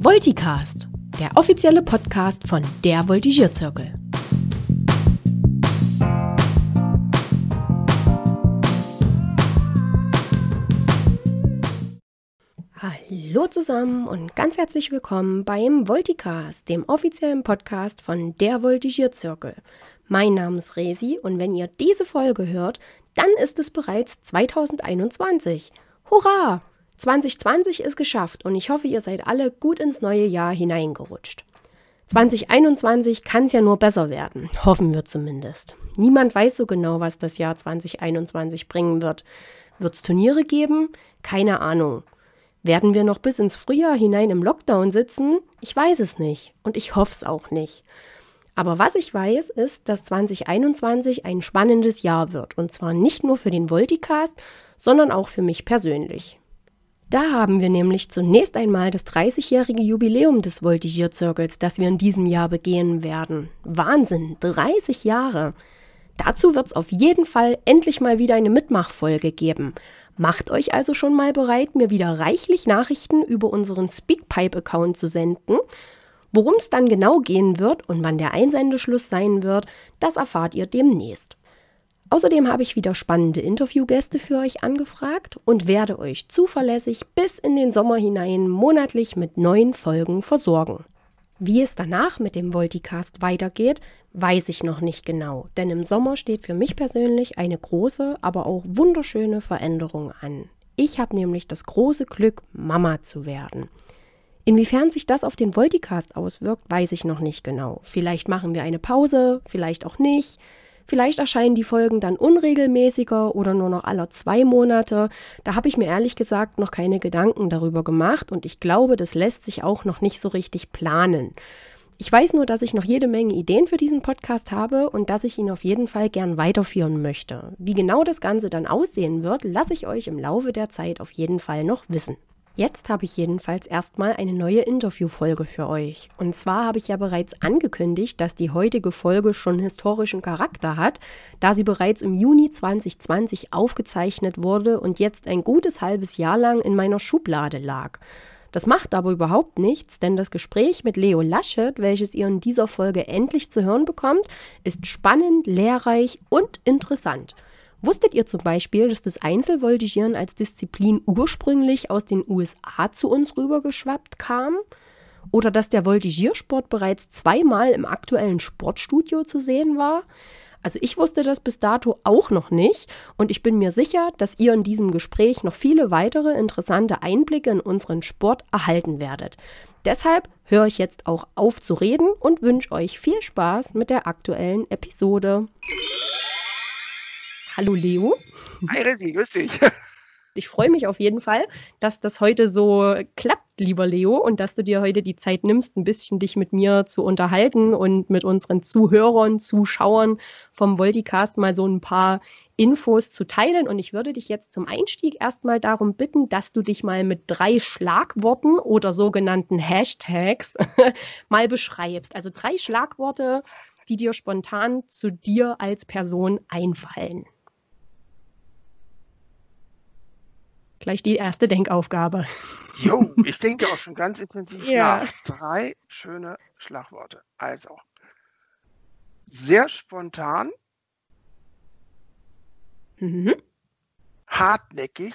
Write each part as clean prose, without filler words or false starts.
Volticast, der offizielle Podcast von der Voltigierzirkel. Hallo zusammen und ganz herzlich willkommen beim Volticast, dem offiziellen Podcast von der Voltigierzirkel. Mein Name ist Resi und wenn ihr diese Folge hört, dann ist es bereits 2021. Hurra! 2020 ist geschafft und ich hoffe, ihr seid alle gut ins neue Jahr hineingerutscht. 2021 kann es ja nur besser werden, hoffen wir zumindest. Niemand weiß so genau, was das Jahr 2021 bringen wird. Wird es Turniere geben? Keine Ahnung. Werden wir noch bis ins Frühjahr hinein im Lockdown sitzen? Ich weiß es nicht und ich hoffe es auch nicht. Aber was ich weiß, ist, dass 2021 ein spannendes Jahr wird. Und zwar nicht nur für den Volticast, sondern auch für mich persönlich. Da haben wir nämlich zunächst einmal das 30-jährige Jubiläum des Voltigierzirkels, das wir in diesem Jahr begehen werden. Wahnsinn, 30 Jahre! Dazu wird es auf jeden Fall endlich mal wieder eine Mitmachfolge geben. Macht euch also schon mal bereit, mir wieder reichlich Nachrichten über unseren Speakpipe-Account zu senden. Worum es dann genau gehen wird und wann der Einsendeschluss sein wird, das erfahrt ihr demnächst. Außerdem habe ich wieder spannende Interviewgäste für euch angefragt und werde euch zuverlässig bis in den Sommer hinein monatlich mit neuen Folgen versorgen. Wie es danach mit dem Volticast weitergeht, weiß ich noch nicht genau, denn im Sommer steht für mich persönlich eine große, aber auch wunderschöne Veränderung an. Ich habe nämlich das große Glück, Mama zu werden. Inwiefern sich das auf den Volticast auswirkt, weiß ich noch nicht genau. Vielleicht machen wir eine Pause, vielleicht auch nicht. Vielleicht erscheinen die Folgen dann unregelmäßiger oder nur noch alle 2 Monate. Da habe ich mir ehrlich gesagt noch keine Gedanken darüber gemacht und ich glaube, das lässt sich auch noch nicht so richtig planen. Ich weiß nur, dass ich noch jede Menge Ideen für diesen Podcast habe und dass ich ihn auf jeden Fall gern weiterführen möchte. Wie genau das Ganze dann aussehen wird, lasse ich euch im Laufe der Zeit auf jeden Fall noch wissen. Jetzt habe ich jedenfalls erstmal eine neue Interviewfolge für euch. Und zwar habe ich ja bereits angekündigt, dass die heutige Folge schon historischen Charakter hat, da sie bereits im Juni 2020 aufgezeichnet wurde und jetzt ein gutes halbes Jahr lang in meiner Schublade lag. Das macht aber überhaupt nichts, denn das Gespräch mit Leo Laschet, welches ihr in dieser Folge endlich zu hören bekommt, ist spannend, lehrreich und interessant. Wusstet ihr zum Beispiel, dass das Einzelvoltigieren als Disziplin ursprünglich aus den USA zu uns rübergeschwappt kam? Oder dass der Voltigiersport bereits 2-mal im aktuellen Sportstudio zu sehen war? Also ich wusste das bis dato auch noch nicht und ich bin mir sicher, dass ihr in diesem Gespräch noch viele weitere interessante Einblicke in unseren Sport erhalten werdet. Deshalb höre ich jetzt auch auf zu reden und wünsche euch viel Spaß mit der aktuellen Episode. Hallo Leo. Hi Resi, grüß dich. Ich freue mich auf jeden Fall, dass das heute so klappt, lieber Leo, und dass du dir heute die Zeit nimmst, ein bisschen dich mit mir zu unterhalten und mit unseren Zuhörern, Zuschauern vom Volticast mal so ein paar Infos zu teilen. Und ich würde dich jetzt zum Einstieg erstmal darum bitten, dass du dich mal mit 3 Schlagworten oder sogenannten Hashtags mal beschreibst. Also 3 Schlagworte, die dir spontan zu dir als Person einfallen. Gleich die erste Denkaufgabe. Jo, ich denke auch schon ganz intensiv Ja. nach. 3 schöne Schlagworte. Also, sehr spontan, hartnäckig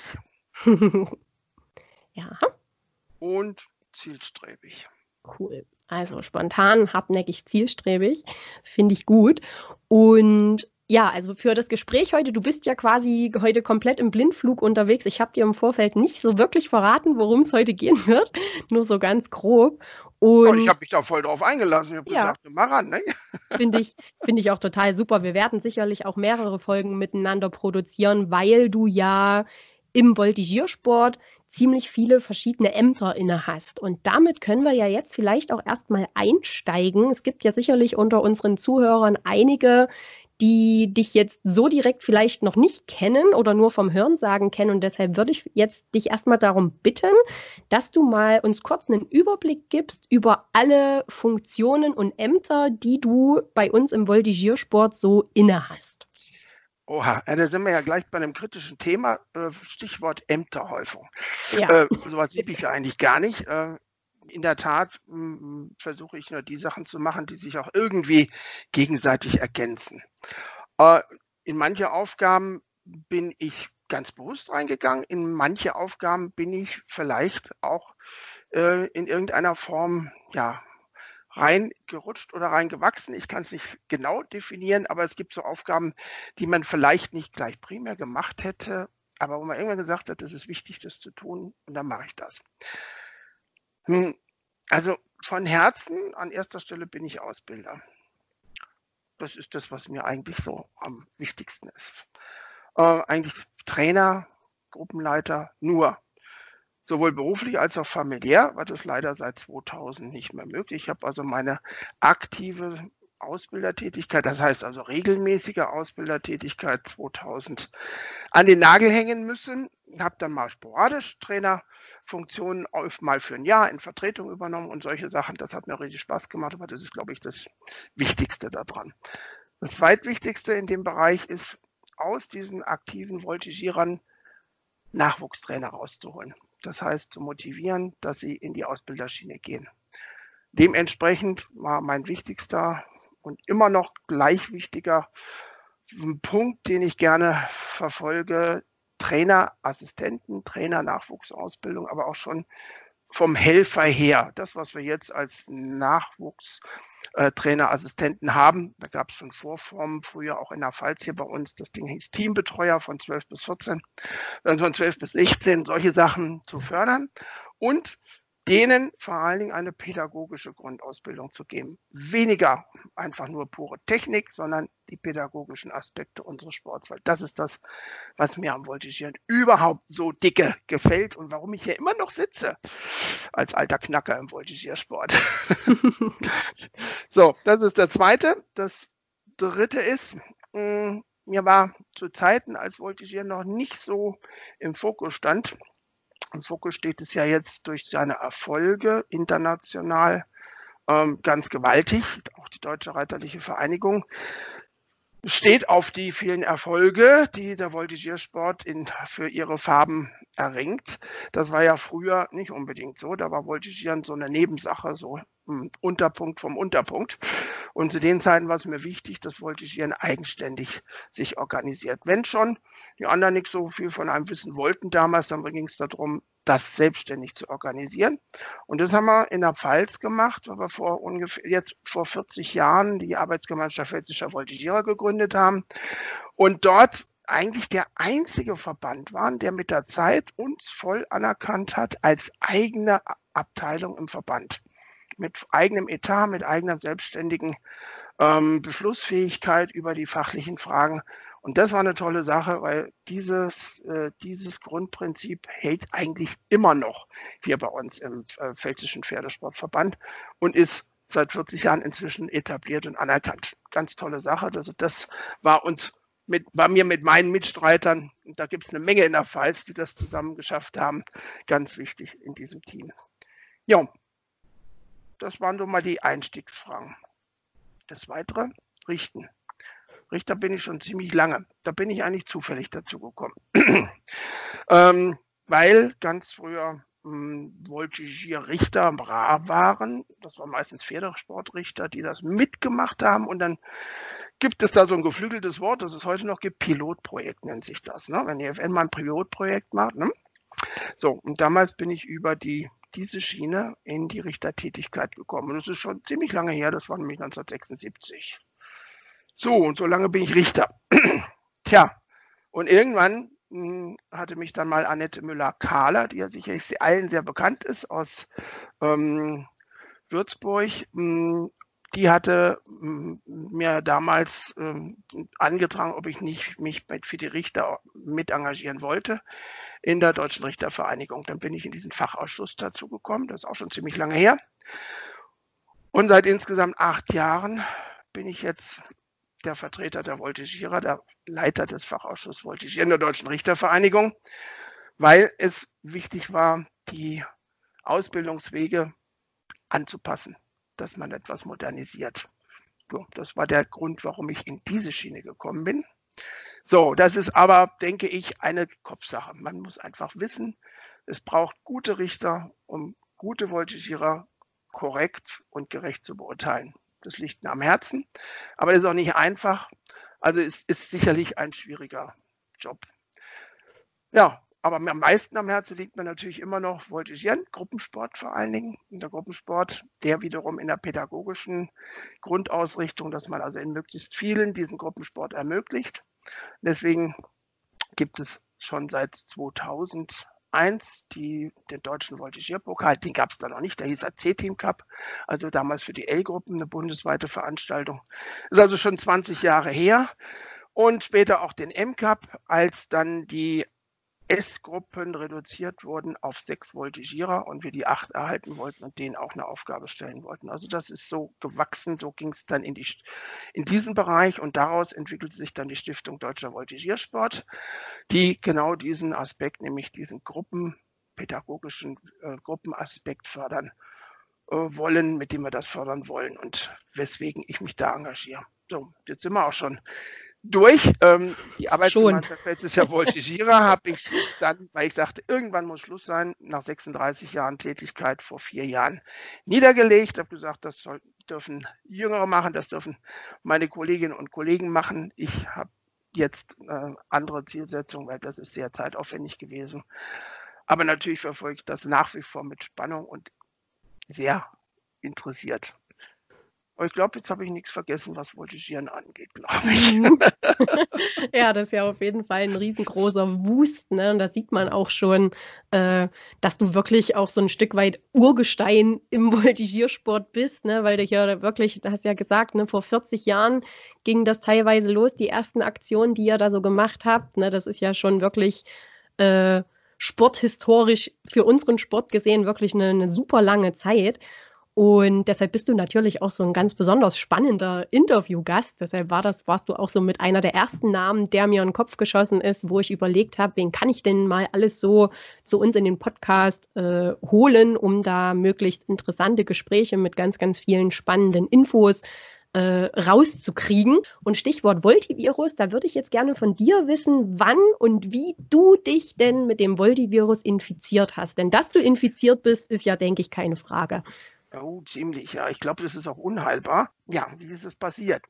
Ja, und zielstrebig. cool. Also spontan, hartnäckig, zielstrebig, finde ich gut. Und ja, also für das Gespräch heute, du bist ja quasi heute komplett im Blindflug unterwegs. Ich habe dir im Vorfeld nicht so wirklich verraten, worum es heute gehen wird, nur so ganz grob. Und ich Und habe mich da voll drauf eingelassen. Ich habe ja, gesagt, mach ran, ne? finde ich auch total super. Wir werden sicherlich auch mehrere Folgen miteinander produzieren, weil du ja im Voltigiersport ziemlich viele verschiedene Ämter inne hast. Und damit können wir ja jetzt vielleicht auch erstmal einsteigen. Es gibt ja sicherlich unter unseren Zuhörern einige, die dich jetzt so direkt vielleicht noch nicht kennen oder nur vom Hörensagen kennen. Und deshalb würde ich jetzt dich erstmal darum bitten, dass du mal uns kurz einen Überblick gibst über alle Funktionen und Ämter, die du bei uns im Voltigiersport so inne hast. Oha, da sind wir ja gleich bei einem kritischen Thema, Stichwort Ämterhäufung. Ja. Sowas liebe ich ja eigentlich gar nicht. in der Tat versuche ich nur die Sachen zu machen, die sich auch irgendwie gegenseitig ergänzen. In manche Aufgaben bin ich ganz bewusst reingegangen, in manche Aufgaben bin ich vielleicht auch in irgendeiner Form, ja, reingerutscht oder reingewachsen. Ich kann es nicht genau definieren, aber es gibt so Aufgaben, die man vielleicht nicht gleich primär gemacht hätte, aber wo man irgendwann gesagt hat, es ist wichtig, das zu tun, und dann mache ich das. Also von Herzen an erster Stelle bin ich Ausbilder. Das ist das, was mir eigentlich so am wichtigsten ist. Eigentlich Trainer, Gruppenleiter, nur. Sowohl beruflich als auch familiär war das leider seit 2000 nicht mehr möglich. Ich habe also meine aktive Ausbildertätigkeit, das heißt also regelmäßige Ausbildertätigkeit 2000 an den Nagel hängen müssen. Habe dann mal sporadisch Trainerfunktionen mal für ein Jahr in Vertretung übernommen und solche Sachen. Das hat mir richtig Spaß gemacht, aber das ist, glaube ich, das Wichtigste daran. Das zweitwichtigste in dem Bereich ist, aus diesen aktiven Voltigierern Nachwuchstrainer rauszuholen. Das heißt, zu motivieren, dass sie in die Ausbilderschiene gehen. Dementsprechend war mein wichtigster und immer noch gleich wichtiger Punkt, den ich gerne verfolge, Trainer, Assistenten, Trainer, Nachwuchsausbildung, aber auch schon vom Helfer her. Das, was wir jetzt als Nachwuchstrainer-Assistenten haben, da gab es schon Vorformen, früher auch in der Pfalz hier bei uns, das Ding hieß Teambetreuer von 12 bis 14, dann von 12 bis 16, solche Sachen zu fördern und denen vor allen Dingen eine pädagogische Grundausbildung zu geben. Weniger einfach nur pure Technik, sondern die pädagogischen Aspekte unseres Sports, weil das ist das, was mir am Voltigieren überhaupt so dicke gefällt und warum ich hier immer noch sitze als alter Knacker im Voltigiersport. So, das ist das Zweite. Das Dritte ist, mir war zu Zeiten, als Voltigieren noch nicht so im Fokus stand. Im Fokus steht es ja jetzt durch seine Erfolge international ganz gewaltig. Auch die Deutsche Reiterliche Vereinigung steht auf die vielen Erfolge, die der Voltigiersport für ihre Farben erringt. Das war ja früher nicht unbedingt so. Da war Voltigieren so eine Nebensache, so ein Unterpunkt vom Unterpunkt. Und zu den Zeiten war es mir wichtig, dass Voltigieren eigenständig sich organisiert. Wenn schon die anderen nicht so viel von einem wissen wollten damals, dann ging es darum, das selbstständig zu organisieren. Und das haben wir in der Pfalz gemacht, weil wir jetzt vor 40 Jahren die Arbeitsgemeinschaft Pfälzischer Voltigierer gegründet haben und dort eigentlich der einzige Verband waren, der mit der Zeit uns voll anerkannt hat als eigene Abteilung im Verband. Mit eigenem Etat, mit eigener selbstständigen Beschlussfähigkeit über die fachlichen Fragen. Und das war eine tolle Sache, weil dieses Grundprinzip hält eigentlich immer noch hier bei uns im Pfälzischen Pferdesportverband und ist seit 40 Jahren inzwischen etabliert und anerkannt. Ganz tolle Sache. Also das war mir mit meinen Mitstreitern, da gibt es eine Menge in der Pfalz, die das zusammen geschafft haben, ganz wichtig in diesem Team. Ja, das waren so mal die Einstiegsfragen. Das Weitere, Richten. Richter bin ich schon ziemlich lange. Da bin ich eigentlich zufällig dazu gekommen. Weil ganz früher Voltigierrichter rar waren. Das waren meistens Pferdesportrichter, die das mitgemacht haben. Und dann gibt es da so ein geflügeltes Wort, das es heute noch gibt. Pilotprojekt nennt sich das. Ne? Wenn die FN mal ein Pilotprojekt macht. Ne? So, und damals bin ich über diese Schiene in die Richtertätigkeit gekommen. Und das ist schon ziemlich lange her, das war nämlich 1976. So, und so lange bin ich Richter. Tja, und irgendwann hatte mich dann mal Annette Müller-Kahler, die ja sicherlich allen sehr bekannt ist, aus Würzburg, die hatte mir damals angetragen, ob ich nicht mich für die Richter mit engagieren wollte in der Deutschen Richtervereinigung. Dann bin ich in diesen Fachausschuss dazu gekommen, das ist auch schon ziemlich lange her. Und seit insgesamt 8 Jahren bin ich jetzt der Vertreter der Voltigierer, der Leiter des Fachausschusses Voltigieren der Deutschen Richtervereinigung, weil es wichtig war, die Ausbildungswege anzupassen, dass man etwas modernisiert. So, das war der Grund, warum ich in diese Schiene gekommen bin. So, das ist aber, denke ich, eine Kopfsache. Man muss einfach wissen, es braucht gute Richter, um gute Voltigierer korrekt und gerecht zu beurteilen. Das liegt mir am Herzen, aber das ist auch nicht einfach. Also es ist sicherlich ein schwieriger Job. Ja, aber am meisten am Herzen liegt mir natürlich immer noch Voltigieren, Gruppensport vor allen Dingen. Und der Gruppensport, der wiederum in der pädagogischen Grundausrichtung, dass man also in möglichst vielen diesen Gruppensport ermöglicht. Deswegen gibt es schon seit 2001 den deutschen Voltigierpokal. Den gab es da noch nicht, der hieß C-Team Cup, also damals für die L-Gruppen eine bundesweite Veranstaltung. Ist also schon 20 Jahre her. Und später auch den M-Cup, als dann die S-Gruppen reduziert wurden auf 6 Voltigierer und wir die 8 erhalten wollten und denen auch eine Aufgabe stellen wollten. Also das ist so gewachsen, so ging es dann in diesen Bereich und daraus entwickelte sich dann die Stiftung Deutscher Voltigiersport, die genau diesen Aspekt, nämlich diesen pädagogischen Gruppenaspekt fördern wollen, mit dem wir das fördern wollen und weswegen ich mich da engagiere. So, jetzt sind wir auch schon durch. Die Arbeitsgemeinschaft Pfälzischer Voltigierer habe ich dann, weil ich sagte, irgendwann muss Schluss sein, nach 36 Jahren Tätigkeit vor 4 Jahren niedergelegt. Ich habe gesagt, das dürfen Jüngere machen, das dürfen meine Kolleginnen und Kollegen machen. Ich habe jetzt andere Zielsetzungen, weil das ist sehr zeitaufwendig gewesen. Aber natürlich verfolge ich das nach wie vor mit Spannung und sehr interessiert. Aber ich glaube, jetzt habe ich nichts vergessen, was Voltigieren angeht, glaube ich. Ja, das ist ja auf jeden Fall ein riesengroßer Wust, ne? Und da sieht man auch schon, dass du wirklich auch so ein Stück weit Urgestein im Voltigiersport bist, ne? Weil du ja wirklich, du hast ja gesagt, ne, vor 40 Jahren ging das teilweise los, die ersten Aktionen, die ihr da so gemacht habt, ne? Das ist ja schon wirklich sporthistorisch für unseren Sport gesehen wirklich eine super lange Zeit. Und deshalb bist du natürlich auch so ein ganz besonders spannender Interviewgast. Deshalb warst du auch so mit einer der ersten Namen, der mir in den Kopf geschossen ist, wo ich überlegt habe, wen kann ich denn mal alles so zu uns in den Podcast holen, um da möglichst interessante Gespräche mit ganz, ganz vielen spannenden Infos rauszukriegen. Und Stichwort Voltivirus, da würde ich jetzt gerne von dir wissen, wann und wie du dich denn mit dem Voltivirus infiziert hast. Denn dass du infiziert bist, ist ja, denke ich, keine Frage. Oh, ziemlich, ja. Ich glaube, das ist auch unheilbar. Ja, wie ist es passiert?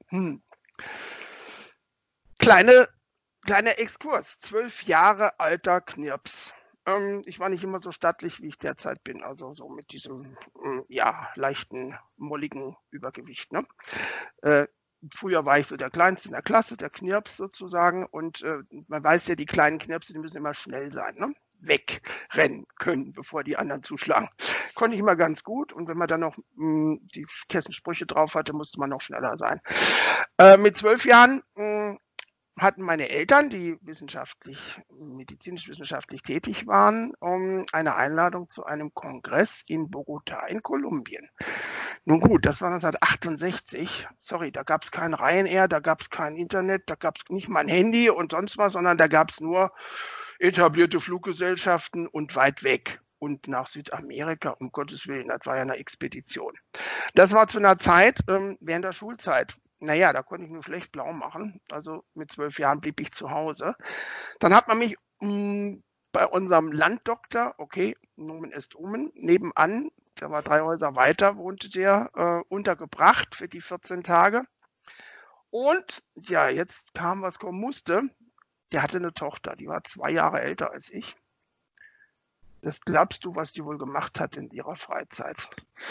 Kleiner Exkurs. 12 Jahre alter Knirps. Ich war nicht immer so stattlich, wie ich derzeit bin. Also so mit diesem, leichten, molligen Übergewicht. Ne? Früher war ich so der Kleinste in der Klasse, der Knirps sozusagen. Und man weiß ja, die kleinen Knirpse, die müssen immer schnell sein. Ne? Wegrennen können, bevor die anderen zuschlagen. Konnte ich immer ganz gut und wenn man dann noch die Kessensprüche drauf hatte, musste man noch schneller sein. Mit 12 Jahren hatten meine Eltern, die medizinisch-wissenschaftlich tätig waren, eine Einladung zu einem Kongress in Bogotá in Kolumbien. Nun gut, das war 1968. Sorry, da gab es kein Ryanair, da gab es kein Internet, da gab es nicht mal ein Handy und sonst was, sondern da gab es nur etablierte Fluggesellschaften und weit weg und nach Südamerika, um Gottes Willen, das war ja eine Expedition. Das war zu einer Zeit während der Schulzeit. Naja, da konnte ich nur schlecht blau machen, also mit 12 Jahren blieb ich zu Hause. Dann hat man mich bei unserem Landdoktor, okay, Nomen est Omen, nebenan, der war 3 Häuser weiter, wohnte der, untergebracht für die 14 Tage. Und ja, jetzt kam, was kommen musste. Der hatte eine Tochter, die war 2 Jahre älter als ich. Das glaubst du, was die wohl gemacht hat in ihrer Freizeit?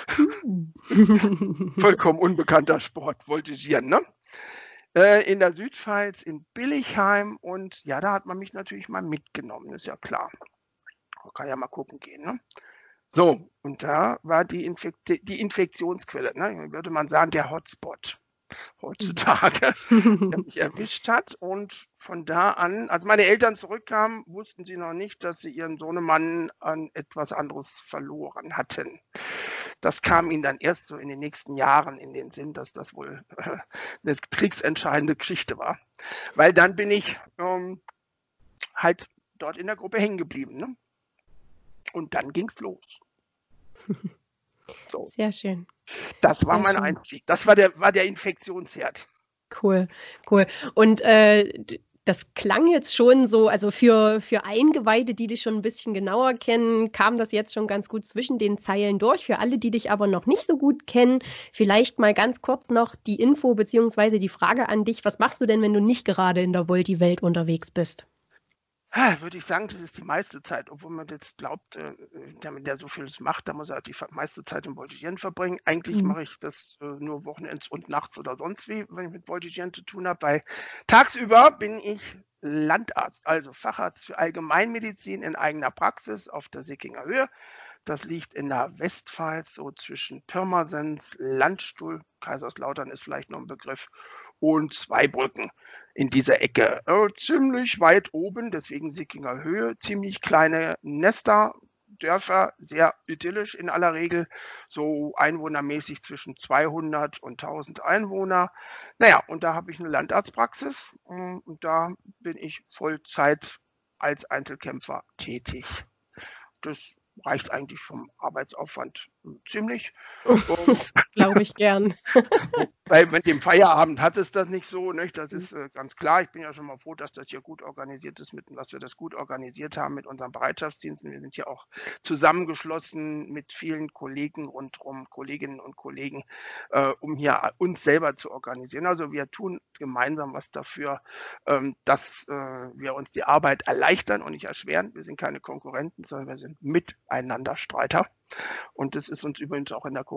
Vollkommen unbekannter Sport, Voltigieren, ne? In der Südpfalz, in Billigheim und ja, da hat man mich natürlich mal mitgenommen, ist ja klar. Man kann ja mal gucken gehen, ne? So, und da war die Infektionsquelle, ne? Würde man sagen, der Hotspot heutzutage, der mich erwischt hat. Und von da an, als meine Eltern zurückkamen, wussten sie noch nicht, dass sie ihren Sohnemann an etwas anderes verloren hatten. Das kam ihnen dann erst so in den nächsten Jahren in den Sinn, dass das wohl eine kriegsentscheidende Geschichte war. Weil dann bin ich halt dort in der Gruppe hängen geblieben. Ne? Und dann ging's los. So. Sehr schön. Das war mein Einstieg. Das war der Infektionsherd. Cool. Und das klang jetzt schon so, also für Eingeweihte, die dich schon ein bisschen genauer kennen, kam das jetzt schon ganz gut zwischen den Zeilen durch. Für alle, die dich aber noch nicht so gut kennen, vielleicht mal ganz kurz noch die Info beziehungsweise die Frage an dich. Was machst du denn, wenn du nicht gerade in der Volti-Welt unterwegs bist? Würde ich sagen, das ist die meiste Zeit, obwohl man jetzt glaubt, der so vieles macht, da muss er die meiste Zeit im Voltigieren verbringen. Eigentlich mache ich das nur wochenends und nachts oder sonst wie, wenn ich mit Voltigieren zu tun habe. Weil tagsüber bin ich Landarzt, also Facharzt für Allgemeinmedizin in eigener Praxis auf der Sickinger Höhe. Das liegt in der Westpfalz, so zwischen Pirmasens, Landstuhl, Kaiserslautern ist vielleicht noch ein Begriff, und Zweibrücken in dieser Ecke. Ziemlich weit oben, deswegen Sickinger Höhe, ziemlich kleine Nester, Dörfer, sehr idyllisch in aller Regel, so einwohnermäßig zwischen 200 und 1000 Einwohner. Naja, und da habe ich eine Landarztpraxis und da bin ich Vollzeit als Einzelkämpfer tätig. Das reicht eigentlich vom Arbeitsaufwand ziemlich. Glaube ich gern. Weil mit dem Feierabend hat es das nicht so, nicht? Das ist ganz klar. Ich bin ja schon mal froh, dass das hier gut organisiert ist, dass wir das gut organisiert haben mit unseren Bereitschaftsdiensten. Wir sind hier auch zusammengeschlossen mit vielen Kollegen rundherum, Kolleginnen und Kollegen, um hier uns selber zu organisieren. Also wir tun gemeinsam was dafür, dass wir uns die Arbeit erleichtern und nicht erschweren. Wir sind keine Konkurrenten, sondern wir sind miteinander Streiter. Und das ist uns übrigens auch in der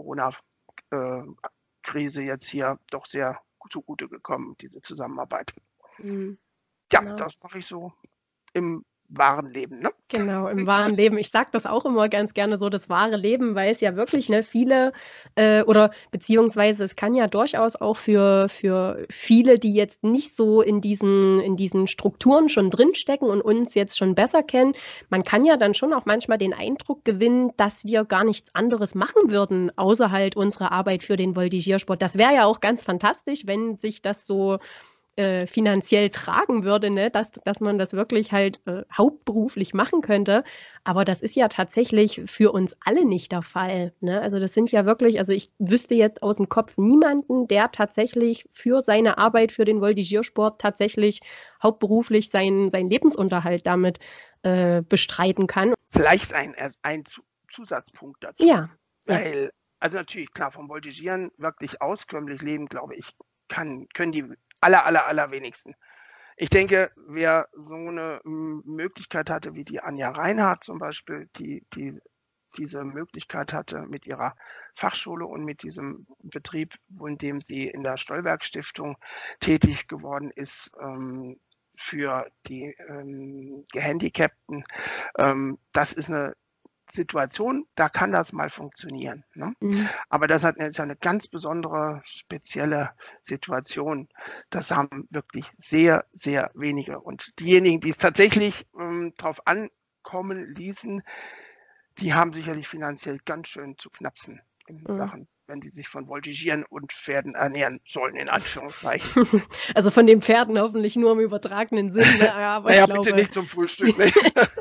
Corona-Krise jetzt hier doch sehr zugute gekommen, diese Zusammenarbeit. Ja, Genau. das mache ich so im wahren Leben, ne? Genau, im wahren Leben. Ich sage das auch immer ganz gerne so, das wahre Leben, weil es ja wirklich viele oder beziehungsweise es kann ja durchaus auch für viele, die jetzt nicht so in diesen Strukturen schon drinstecken und uns jetzt schon besser kennen, man kann ja dann schon auch manchmal den Eindruck gewinnen, dass wir gar nichts anderes machen würden, außer halt unsere Arbeit für den Voltigiersport. Das wäre ja auch ganz fantastisch, wenn sich das so finanziell tragen würde, ne? Dass man das wirklich halt hauptberuflich machen könnte. Aber das ist ja tatsächlich für uns alle nicht der Fall, ne? Also das sind ja wirklich, also ich wüsste jetzt aus dem Kopf niemanden, der tatsächlich für seine Arbeit, für den Voltigiersport tatsächlich hauptberuflich seinen Lebensunterhalt damit bestreiten kann. Vielleicht ein Zusatzpunkt dazu. Ja. Weil, also natürlich, klar, vom Voltigieren wirklich auskömmlich leben, glaube ich, können die allerwenigsten. Ich denke, wer so eine Möglichkeit hatte, wie die Anja Reinhardt zum Beispiel, die diese Möglichkeit hatte mit ihrer Fachschule und mit diesem Betrieb, in dem sie in der Stolberg Stiftung tätig geworden ist, für die Gehandicapten. Das ist eine Situation, da kann das mal funktionieren. Ne? Aber das ist ja eine ganz besondere, spezielle Situation. Das haben wirklich sehr, sehr wenige. Und diejenigen, die es tatsächlich drauf ankommen ließen, die haben sicherlich finanziell ganz schön zu knapsen in Sachen, wenn die sich von Voltigieren und Pferden ernähren sollen, in Anführungszeichen. Also von den Pferden hoffentlich nur im übertragenen Sinne. Aber naja, ich glaube, bitte nicht zum Frühstück. Ne?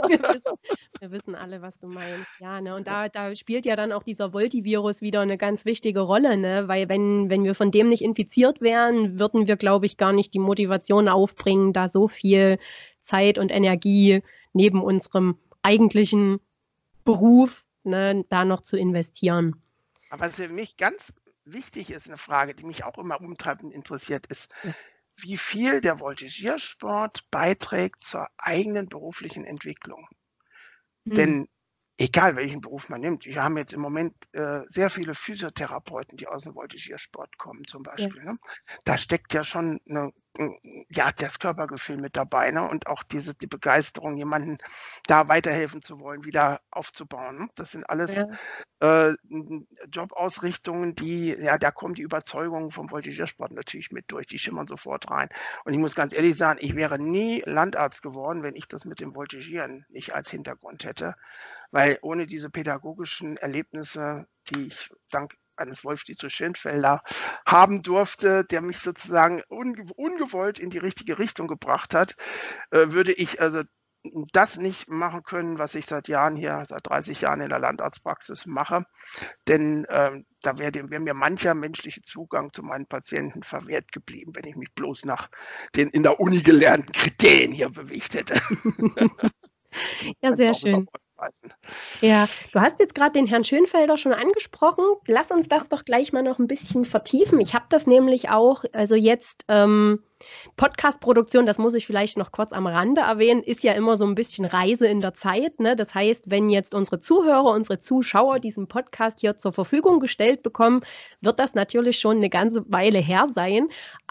wir wissen alle, was du meinst. Ja, ne? Und da spielt ja dann auch dieser Voltivirus wieder eine ganz wichtige Rolle, ne? Weil wenn wir von dem nicht infiziert wären, würden wir, glaube ich, gar nicht die Motivation aufbringen, da so viel Zeit und Energie neben unserem eigentlichen Beruf, ne, da noch zu investieren. Aber was für mich ganz wichtig ist, eine Frage, die mich auch immer umtreibt und interessiert, ist, wie viel der Voltigiersport beiträgt zur eigenen beruflichen Entwicklung. Denn egal welchen Beruf man nimmt, wir haben jetzt im Moment sehr viele Physiotherapeuten, die aus dem Voltigiersport kommen zum Beispiel. Ne? Da steckt ja schon das Körpergefühl mit dabei, ne? Und auch die Begeisterung, jemanden da weiterhelfen zu wollen, wieder aufzubauen. Ne? Das sind alles Jobausrichtungen, da kommen die Überzeugungen vom Voltigiersport natürlich mit durch, die schimmern sofort rein. Und ich muss ganz ehrlich sagen, ich wäre nie Landarzt geworden, wenn ich das mit dem Voltigieren nicht als Hintergrund hätte. Weil ohne diese pädagogischen Erlebnisse, die ich dank eines Wolf-Dietrich Schönfelder haben durfte, der mich sozusagen ungewollt in die richtige Richtung gebracht hat, würde ich also das nicht machen können, was ich seit 30 Jahren in der Landarztpraxis mache. Denn da wäre mir mancher menschliche Zugang zu meinen Patienten verwehrt geblieben, wenn ich mich bloß nach den in der Uni gelernten Kriterien hier bewegt hätte. Ja, sehr schön. Ja, du hast jetzt gerade den Herrn Schönfelder schon angesprochen. Lass uns das doch gleich mal noch ein bisschen vertiefen. Ich habe das nämlich auch, also jetzt Podcast-Produktion, das muss ich vielleicht noch kurz am Rande erwähnen, ist ja immer so ein bisschen Reise in der Zeit, ne? Das heißt, wenn jetzt unsere Zuhörer, unsere Zuschauer diesen Podcast hier zur Verfügung gestellt bekommen, wird das natürlich schon eine ganze Weile her sein.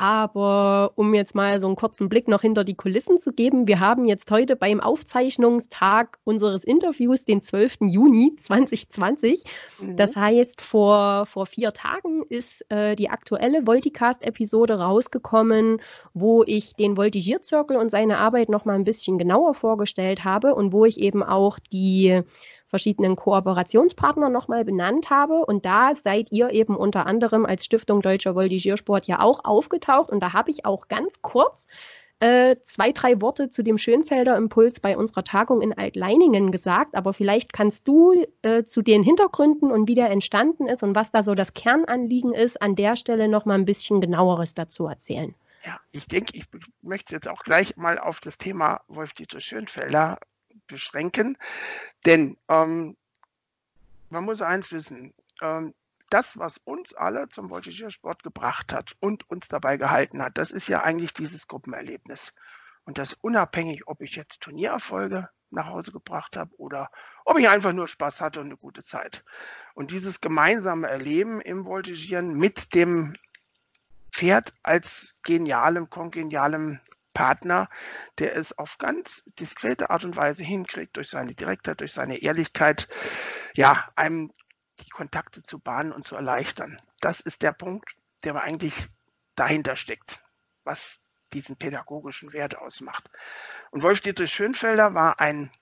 Aber um jetzt mal so einen kurzen Blick noch hinter die Kulissen zu geben, wir haben jetzt heute beim Aufzeichnungstag unseres Interviews den 12. Juni 2020. Das heißt, vor 4 Tagen ist die aktuelle Volticast-Episode rausgekommen, wo ich den Voltigierzirkel und seine Arbeit noch mal ein bisschen genauer vorgestellt habe und wo ich eben auch die verschiedenen Kooperationspartner nochmal benannt habe. Und da seid ihr eben unter anderem als Stiftung Deutscher Voltigiersport ja auch aufgetaucht. Und da habe ich auch ganz kurz 2, 3 Worte zu dem Schönfelder Impuls bei unserer Tagung in Altleiningen gesagt. Aber vielleicht kannst du zu den Hintergründen und wie der entstanden ist und was da so das Kernanliegen ist, an der Stelle nochmal ein bisschen genaueres dazu erzählen. Ja, ich denke, ich möchte jetzt auch gleich mal auf das Thema Wolf-Dietrich Schönfelder beschränken, denn man muss eins wissen, das, was uns alle zum Voltigiersport gebracht hat und uns dabei gehalten hat, das ist ja eigentlich dieses Gruppenerlebnis. Und das unabhängig, ob ich jetzt Turniererfolge nach Hause gebracht habe oder ob ich einfach nur Spaß hatte und eine gute Zeit. Und dieses gemeinsame Erleben im Voltigieren mit dem Pferd als kongenialem Partner, der es auf ganz diskrete Art und Weise hinkriegt, durch seine Direktheit, durch seine Ehrlichkeit, ja, einem die Kontakte zu bahnen und zu erleichtern. Das ist der Punkt, der eigentlich dahinter steckt, was diesen pädagogischen Wert ausmacht. Und Wolf-Dietrich Schönfelder war ein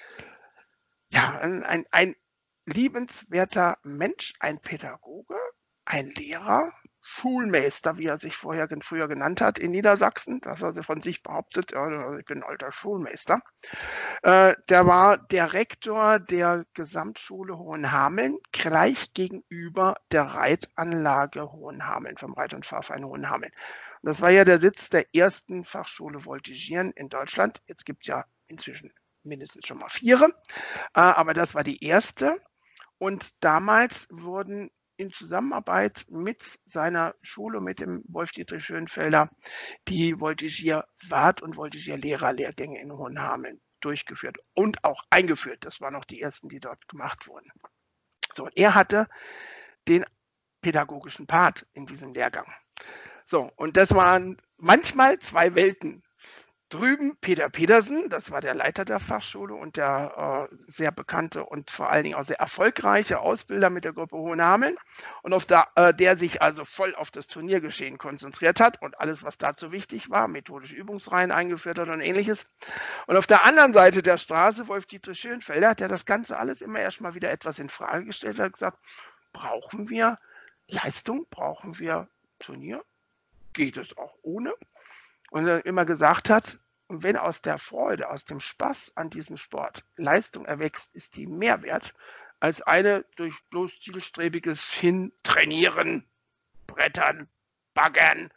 liebenswerter Mensch, ein Pädagoge, ein Lehrer, Schulmeister, wie er sich früher genannt hat in Niedersachsen, dass er von sich behauptet, ich bin ein alter Schulmeister. Der war der Rektor der Gesamtschule Hohenhameln, gleich gegenüber der Reitanlage Hohenhameln, vom Reit- und Fahrverein Hohenhameln. Und das war ja der Sitz der ersten Fachschule Voltigieren in Deutschland. Jetzt gibt es ja inzwischen mindestens schon mal 4, aber das war die erste. Und damals wurden in Zusammenarbeit mit seiner Schule, mit dem Wolf-Dietrich Schönfelder, die Voltigier-Wart- und Voltigier-Lehrerlehrgänge in Hohenhameln durchgeführt und auch eingeführt. Das waren noch die ersten, die dort gemacht wurden. So, und er hatte den pädagogischen Part in diesem Lehrgang. So, und das waren manchmal 2 Welten. Drüben Peter Pedersen, das war der Leiter der Fachschule und der sehr bekannte und vor allen Dingen auch sehr erfolgreiche Ausbilder mit der Gruppe Hohenhameln und der sich also voll auf das Turniergeschehen konzentriert hat und alles, was dazu wichtig war, methodische Übungsreihen eingeführt hat und ähnliches. Und auf der anderen Seite der Straße Wolf-Dietrich Schönfelder, der das Ganze alles immer erstmal wieder etwas in Frage gestellt hat, gesagt, brauchen wir Leistung, brauchen wir Turnier? Geht es auch ohne? Und er immer gesagt hat, und wenn aus der Freude, aus dem Spaß an diesem Sport Leistung erwächst, ist die mehr wert als eine durch bloß zielstrebiges Hintrainieren, Brettern, Baggern,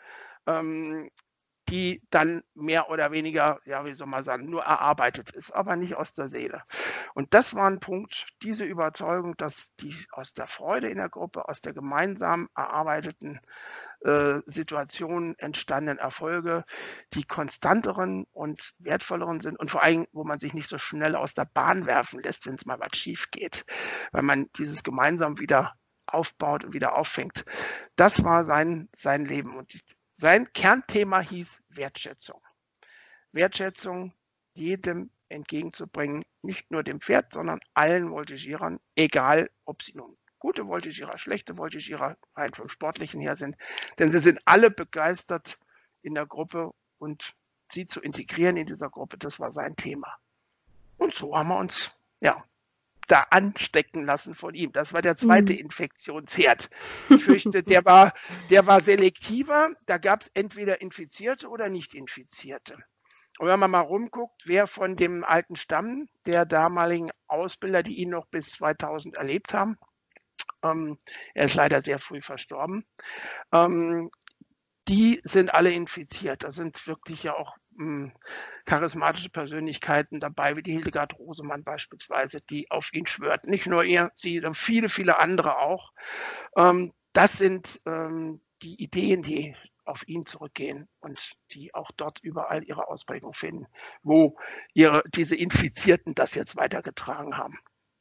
die dann mehr oder weniger, ja, wie soll man sagen, nur erarbeitet ist, aber nicht aus der Seele. Und das war ein Punkt, diese Überzeugung, dass die aus der Freude in der Gruppe, aus der gemeinsam erarbeiteten Situationen entstandenen Erfolge, die konstanteren und wertvolleren sind und vor allem, wo man sich nicht so schnell aus der Bahn werfen lässt, wenn es mal was schief geht, weil man dieses gemeinsam wieder aufbaut und wieder auffängt. Das war sein Leben und sein Kernthema hieß Wertschätzung. Wertschätzung jedem entgegenzubringen, nicht nur dem Pferd, sondern allen Voltigierern, egal ob sie nun gute Voltigierer, schlechte Voltigierer rein vom Sportlichen her sind, denn sie sind alle begeistert in der Gruppe und sie zu integrieren in dieser Gruppe, das war sein Thema. Und so haben wir uns da anstecken lassen von ihm. Das war der zweite Infektionsherd. Ich fürchte, der war selektiver, da gab es entweder Infizierte oder Nicht-Infizierte. Und wenn man mal rumguckt, wer von dem alten Stamm der damaligen Ausbilder, die ihn noch bis 2000 erlebt haben, er ist leider sehr früh verstorben, die sind alle infiziert. Da sind wirklich ja auch charismatische Persönlichkeiten dabei, wie die Hildegard Rosemann beispielsweise, die auf ihn schwört. Nicht nur er, sie, viele, viele andere auch. Das sind die Ideen, die auf ihn zurückgehen und die auch dort überall ihre Ausprägung finden, wo diese Infizierten das jetzt weitergetragen haben.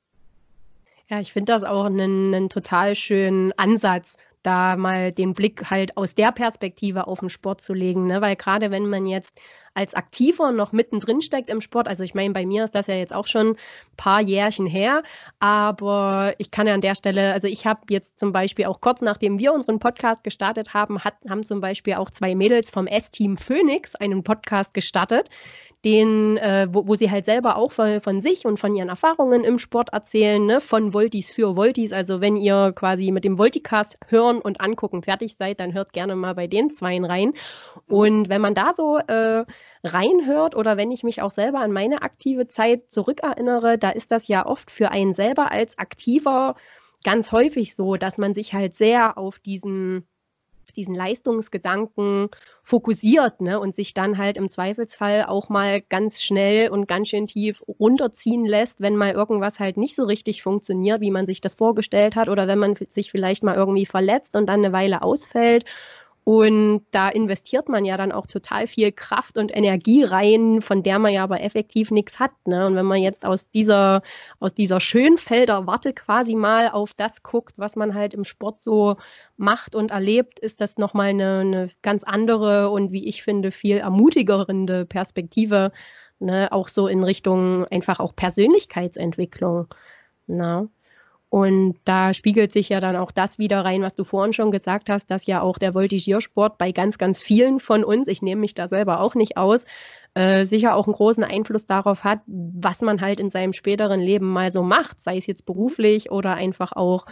Ja, ich finde das auch einen total schönen Ansatz, da mal den Blick halt aus der Perspektive auf den Sport zu legen, ne? Weil gerade wenn man jetzt als Aktiver noch mittendrin steckt im Sport, also ich meine, bei mir ist das ja jetzt auch schon ein paar Jährchen her, aber ich kann ja an der Stelle, also ich habe jetzt zum Beispiel auch kurz nachdem wir unseren Podcast gestartet haben, haben zum Beispiel auch 2 Mädels vom S-Team Phoenix einen Podcast gestartet, wo sie halt selber auch von sich und von ihren Erfahrungen im Sport erzählen, ne? Von Voltis für Voltis. Also wenn ihr quasi mit dem Volticast hören und angucken fertig seid, dann hört gerne mal bei den Zweien rein. Und wenn man da so reinhört oder wenn ich mich auch selber an meine aktive Zeit zurückerinnere, da ist das ja oft für einen selber als Aktiver ganz häufig so, dass man sich halt sehr auf diesen Leistungsgedanken fokussiert, ne, und sich dann halt im Zweifelsfall auch mal ganz schnell und ganz schön tief runterziehen lässt, wenn mal irgendwas halt nicht so richtig funktioniert, wie man sich das vorgestellt hat oder wenn man sich vielleicht mal irgendwie verletzt und dann eine Weile ausfällt. Und da investiert man ja dann auch total viel Kraft und Energie rein, von der man ja aber effektiv nichts hat, ne? Und wenn man jetzt aus dieser Schönfelder Warte quasi mal auf das guckt, was man halt im Sport so macht und erlebt, ist das nochmal eine ganz andere und wie ich finde, viel ermutigerende Perspektive, ne? Auch so in Richtung einfach auch Persönlichkeitsentwicklung. Na? Und da spiegelt sich ja dann auch das wieder rein, was du vorhin schon gesagt hast, dass ja auch der Voltigiersport bei ganz, ganz vielen von uns, ich nehme mich da selber auch nicht aus, sicher auch einen großen Einfluss darauf hat, was man halt in seinem späteren Leben mal so macht, sei es jetzt beruflich oder einfach auch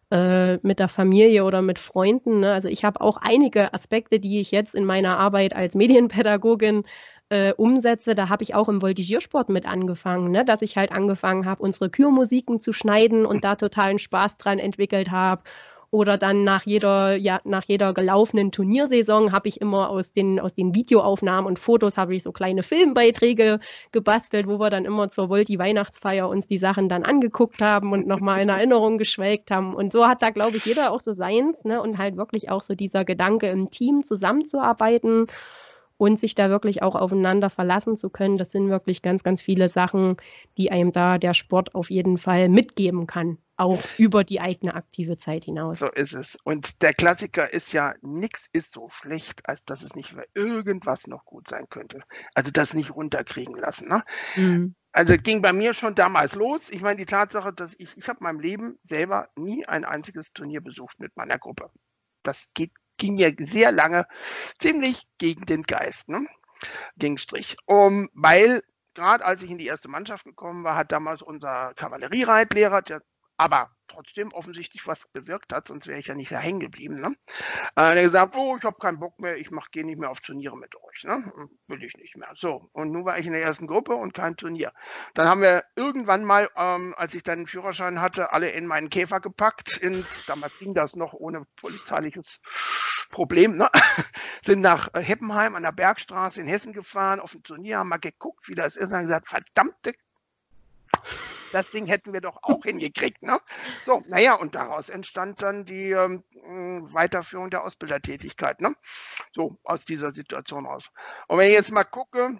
mit der Familie oder mit Freunden, ne? Also ich habe auch einige Aspekte, die ich jetzt in meiner Arbeit als Medienpädagogin umsetze, da habe ich auch im Voltigiersport mit angefangen, ne? Dass ich halt angefangen habe, unsere Kürmusiken zu schneiden und da totalen Spaß dran entwickelt habe. Oder dann nach jeder gelaufenen Turniersaison habe ich immer aus den Videoaufnahmen und Fotos habe ich so kleine Filmbeiträge gebastelt, wo wir dann immer zur Volti-Weihnachtsfeier uns die Sachen dann angeguckt haben und nochmal in Erinnerung geschwelgt haben. Und so hat da, glaube ich, jeder auch so seins, ne? Und halt wirklich auch so dieser Gedanke, im Team zusammenzuarbeiten und sich da wirklich auch aufeinander verlassen zu können. Das sind wirklich ganz, ganz viele Sachen, die einem da der Sport auf jeden Fall mitgeben kann, auch über die eigene aktive Zeit hinaus. So ist es. Und der Klassiker ist ja, nichts ist so schlecht, als dass es nicht für irgendwas noch gut sein könnte. Also das nicht runterkriegen lassen, ne? Mhm. Also ging bei mir schon damals los. Ich meine, die Tatsache, dass ich habe in meinem Leben selber nie ein einziges Turnier besucht mit meiner Gruppe. Das ging mir sehr lange ziemlich gegen den Geist, ne? Gegen Strich. Weil gerade als ich in die erste Mannschaft gekommen war, hat damals unser Kavalleriereitlehrer, der aber trotzdem offensichtlich was bewirkt hat, sonst wäre ich ja nicht da hängen geblieben, ne? Der hat gesagt, oh, ich habe keinen Bock mehr, ich gehe nicht mehr auf Turniere mit euch, ne? Will ich nicht mehr. So, und nun war ich in der ersten Gruppe und kein Turnier. Dann haben wir irgendwann mal, als ich dann einen Führerschein hatte, alle in meinen Käfer gepackt. Damals ging das noch ohne polizeiliches Problem, ne? Sind nach Heppenheim an der Bergstraße in Hessen gefahren, auf ein Turnier, haben mal geguckt, wie das ist, und haben gesagt, verdammte, das Ding hätten wir doch auch hingekriegt, ne? So, naja, und daraus entstand dann die Weiterführung der Ausbildertätigkeit, ne? So, aus dieser Situation aus. Und wenn ich jetzt mal gucke,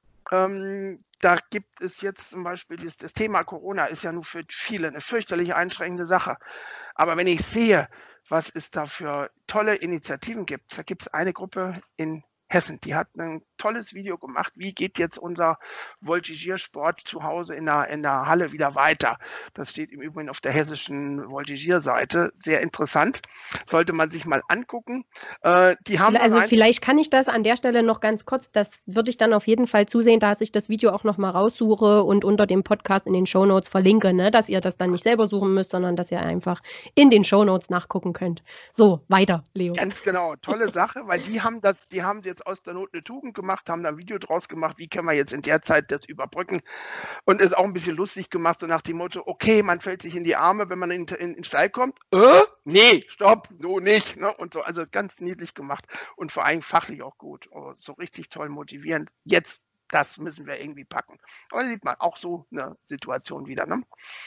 da gibt es jetzt zum Beispiel das Thema Corona ist ja nur für viele eine fürchterlich einschränkende Sache. Aber wenn ich sehe, was es da für tolle Initiativen gibt, da gibt es eine Gruppe in Hessen, die hat ein tolles Video gemacht, wie geht jetzt unser Voltigiersport zu Hause in der Halle wieder weiter. Das steht im Übrigen auf der hessischen Voltigierseite. Sehr interessant, sollte man sich mal angucken. Die haben also vielleicht kann ich das an der Stelle noch ganz kurz, das würde ich dann auf jeden Fall zusehen, dass ich das Video auch nochmal raussuche und unter dem Podcast in den Shownotes verlinke, ne? Dass ihr das dann nicht selber suchen müsst, sondern dass ihr einfach in den Shownotes nachgucken könnt. So, weiter, Leo. Ganz genau, tolle Sache, weil die haben jetzt aus der Not eine Tugend gemacht. gemacht, haben da ein Video draus gemacht, wie können wir jetzt in der Zeit das überbrücken und es auch ein bisschen lustig gemacht, so nach dem Motto, okay, man fällt sich in die Arme, wenn man in den Stall kommt. Nee, stopp, so nicht. Ne? Und so, also ganz niedlich gemacht und vor allem fachlich auch gut. Aber so richtig toll motivierend. Jetzt, das müssen wir irgendwie packen. Aber da sieht man auch so eine Situation wieder. Ne?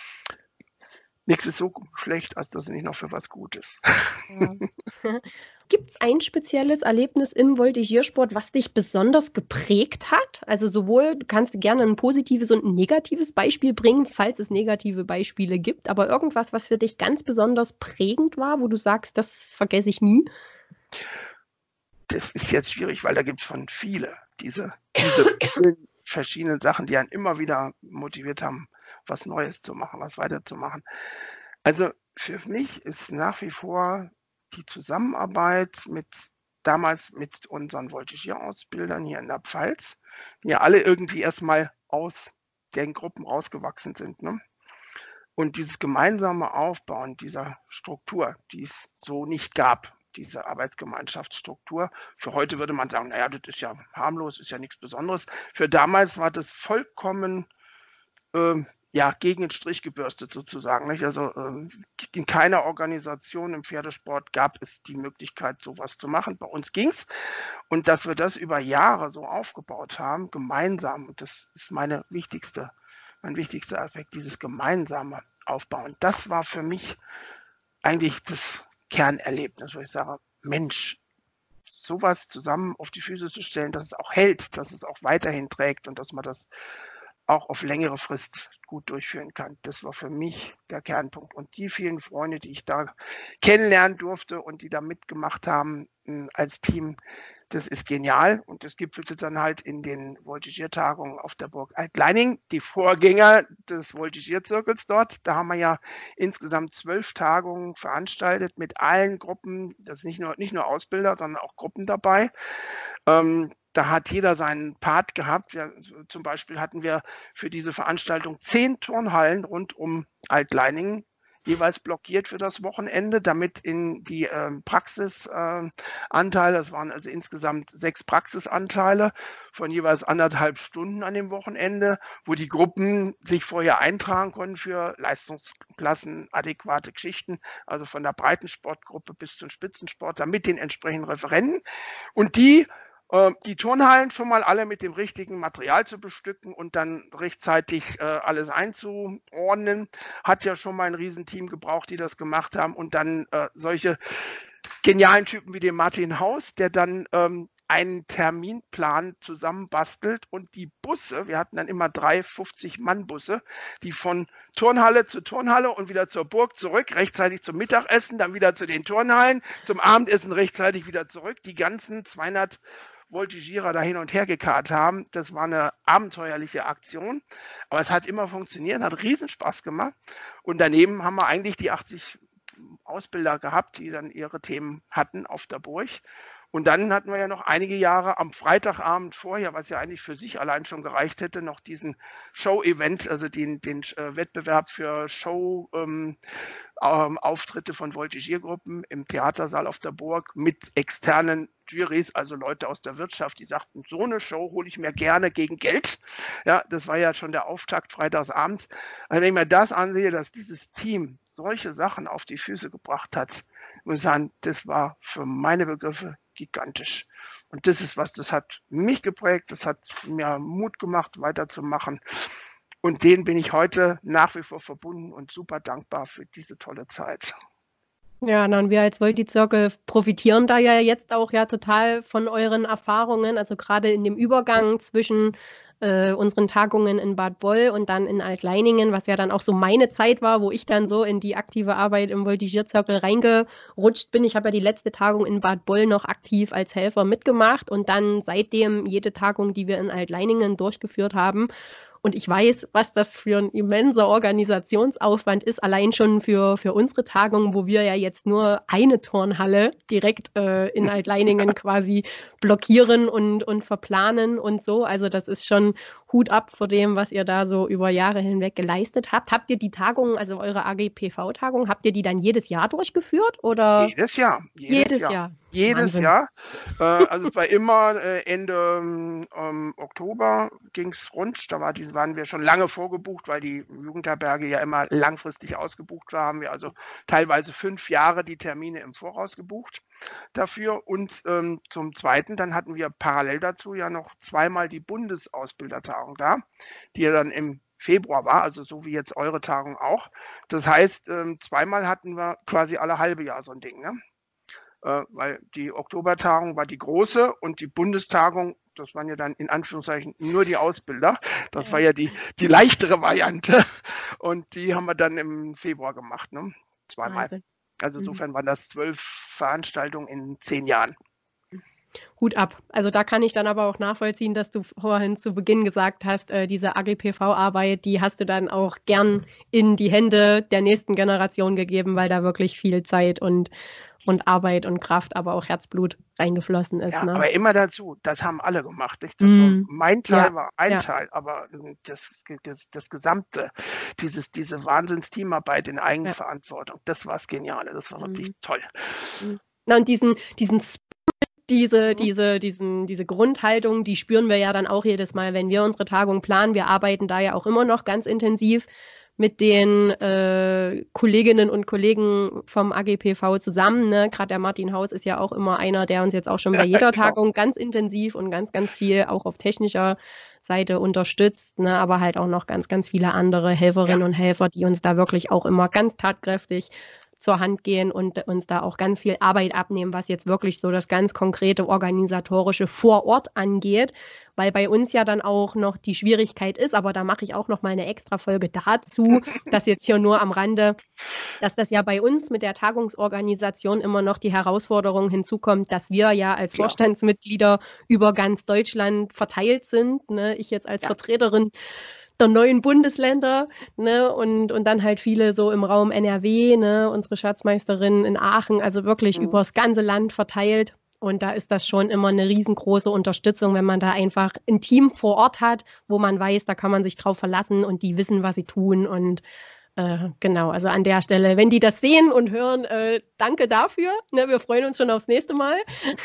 Nichts ist so schlecht, als dass es nicht noch für was Gutes. Ja. Gibt es ein spezielles Erlebnis im Voltigiersport, was dich besonders geprägt hat? Also sowohl, du kannst gerne ein positives und ein negatives Beispiel bringen, falls es negative Beispiele gibt, aber irgendwas, was für dich ganz besonders prägend war, wo du sagst, das vergesse ich nie? Das ist jetzt schwierig, weil da gibt es von viele diese verschiedenen Sachen, die einen immer wieder motiviert haben, was Neues zu machen, was weiterzumachen. Also für mich ist nach wie vor die Zusammenarbeit damals mit unseren Voltigierausbildern hier in der Pfalz, die ja alle irgendwie erstmal aus den Gruppen rausgewachsen sind. Ne? Und dieses gemeinsame Aufbauen dieser Struktur, die es so nicht gab, diese Arbeitsgemeinschaftsstruktur. Für heute würde man sagen, naja, das ist ja harmlos, ist ja nichts Besonderes. Für damals war das vollkommen gegen den Strich gebürstet sozusagen. Nicht? Also in keiner Organisation im Pferdesport gab es die Möglichkeit, sowas zu machen. Bei uns ging es. Und dass wir das über Jahre so aufgebaut haben, gemeinsam, und das ist mein wichtigster Aspekt, dieses gemeinsame Aufbauen. Das war für mich eigentlich das Kernerlebnis, wo ich sage, Mensch, sowas zusammen auf die Füße zu stellen, dass es auch hält, dass es auch weiterhin trägt und dass man das auch auf längere Frist gut durchführen kann. Das war für mich der Kernpunkt. Und die vielen Freunde, die ich da kennenlernen durfte und die da mitgemacht haben als Team, das ist genial. Und das gipfelte dann halt in den Voltigiertagungen auf der Burg Altleining, die Vorgänger des Voltigierzirkels dort. Da haben wir ja insgesamt 12 Tagungen veranstaltet mit allen Gruppen. Das ist nicht nur Ausbilder, sondern auch Gruppen dabei. Da hat jeder seinen Part gehabt. Zum Beispiel hatten wir für diese Veranstaltung 10 Turnhallen rund um Altleiningen jeweils blockiert für das Wochenende, damit in die Praxisanteile, das waren also insgesamt 6 Praxisanteile von jeweils 1,5 Stunden an dem Wochenende, wo die Gruppen sich vorher eintragen konnten für Leistungsklassen, adäquate Geschichten, also von der Breitensportgruppe bis zum Spitzensportler mit den entsprechenden Referenten. Und die Turnhallen schon mal alle mit dem richtigen Material zu bestücken und dann rechtzeitig alles einzuordnen, hat ja schon mal ein Riesenteam gebraucht, die das gemacht haben. Und dann solche genialen Typen wie den Martin Haus, der dann einen Terminplan zusammenbastelt und die Busse, wir hatten dann immer 3 50-Mann-Busse, die von Turnhalle zu Turnhalle und wieder zur Burg zurück, rechtzeitig zum Mittagessen, dann wieder zu den Turnhallen, zum Abendessen rechtzeitig wieder zurück, die ganzen 200 Voltigierer da hin und her gekarrt haben. Das war eine abenteuerliche Aktion, aber es hat immer funktioniert, hat riesen Spaß gemacht. Und daneben haben wir eigentlich die 80 Ausbilder gehabt, die dann ihre Themen hatten auf der Burg. Und dann hatten wir ja noch einige Jahre am Freitagabend vorher, was ja eigentlich für sich allein schon gereicht hätte, noch diesen Show-Event, also den Wettbewerb für Show-Auftritte von Voltigiergruppen im Theatersaal auf der Burg mit externen Jurys, also Leute aus der Wirtschaft, die sagten, so eine Show hole ich mir gerne gegen Geld. Ja, das war ja schon der Auftakt Freitagsabend. Also wenn ich mir das ansehe, dass dieses Team solche Sachen auf die Füße gebracht hat, muss ich sagen, das war für meine Begriffe gigantisch. Und das ist was, das hat mich geprägt, das hat mir Mut gemacht, weiterzumachen. Und denen bin ich heute nach wie vor verbunden und super dankbar für diese tolle Zeit. Ja, und wir als Volti-Zirkel profitieren da ja jetzt auch total von euren Erfahrungen, also gerade in dem Übergang zwischen unseren Tagungen in Bad Boll und dann in Altleiningen, was ja dann auch so meine Zeit war, wo ich dann so in die aktive Arbeit im Voltigierzirkel reingerutscht bin. Ich habe ja die letzte Tagung in Bad Boll noch aktiv als Helfer mitgemacht und dann seitdem jede Tagung, die wir in Altleiningen durchgeführt haben. Und ich weiß, was das für ein immenser Organisationsaufwand ist, allein schon für unsere Tagung, wo wir ja jetzt nur eine Turnhalle direkt in Altleiningen quasi blockieren und verplanen und so. Also das ist schon Hut ab vor dem, was ihr da so über Jahre hinweg geleistet habt. Habt ihr die Tagungen, also eure AGPV-Tagungen, habt ihr die dann jedes Jahr durchgeführt oder? Jedes Jahr. Jedes Jahr. Jedes Wahnsinn. Jahr. Also es war immer Ende Oktober ging es rund. Waren wir schon lange vorgebucht, weil die Jugendherberge ja immer langfristig ausgebucht war. Haben wir also teilweise 5 Jahre die Termine im Voraus gebucht dafür. Und zum Zweiten, dann hatten wir parallel dazu ja noch zweimal die Bundesausbildertagung da, die ja dann im Februar war, also so wie jetzt eure Tagung auch. Das heißt, zweimal hatten wir quasi alle halbe Jahr so ein Ding, ne? Weil die Oktobertagung war die große und die Bundestagung, das waren ja dann in Anführungszeichen nur die Ausbilder. Das war ja die leichtere Variante und die haben wir dann im Februar gemacht, ne? Zweimal. Wahnsinn. Also insofern waren das 12 Veranstaltungen in 10 Jahren. Hut ab. Also da kann ich dann aber auch nachvollziehen, dass du vorhin zu Beginn gesagt hast, diese AGPV-Arbeit, die hast du dann auch gern in die Hände der nächsten Generation gegeben, weil da wirklich viel Zeit und Arbeit und Kraft, aber auch Herzblut reingeflossen ist. Ja, ne? aber immer dazu, das haben alle gemacht. Nicht? Das war, mein Teil war ein Teil, aber das Gesamte, diese Wahnsinns-Teamarbeit in Eigenverantwortung, das war das Geniale, das war wirklich toll. Na, und diesen diese Grundhaltung, die spüren wir ja dann auch jedes Mal, wenn wir unsere Tagung planen. Wir arbeiten da ja auch immer noch ganz intensiv mit den Kolleginnen und Kollegen vom AGPV zusammen. Ne? Gerade der Martin Haus ist ja auch immer einer, der uns jetzt auch schon bei jeder Tagung ganz intensiv und ganz, ganz viel auch auf technischer Seite unterstützt, ne? Aber halt auch noch ganz, ganz viele andere Helferinnen und Helfer, die uns da wirklich auch immer ganz tatkräftig zur Hand gehen und uns da auch ganz viel Arbeit abnehmen, was jetzt wirklich so das ganz konkrete organisatorische vor Ort angeht, weil bei uns ja dann auch noch die Schwierigkeit ist, aber da mache ich auch noch mal eine extra Folge dazu, das jetzt hier nur am Rande, dass das ja bei uns mit der Tagungsorganisation immer noch die Herausforderung hinzukommt, dass wir ja als Vorstandsmitglieder über ganz Deutschland verteilt sind, ne? Ich jetzt als Vertreterin der neuen Bundesländer, ne, und dann halt viele so im Raum NRW, ne, unsere Schatzmeisterin in Aachen, also wirklich übers ganze Land verteilt. Und da ist das schon immer eine riesengroße Unterstützung, wenn man da einfach ein Team vor Ort hat, wo man weiß, da kann man sich drauf verlassen und die wissen, was sie tun. Und genau, also an der Stelle, wenn die das sehen und hören, danke dafür. Ne, wir freuen uns schon aufs nächste Mal.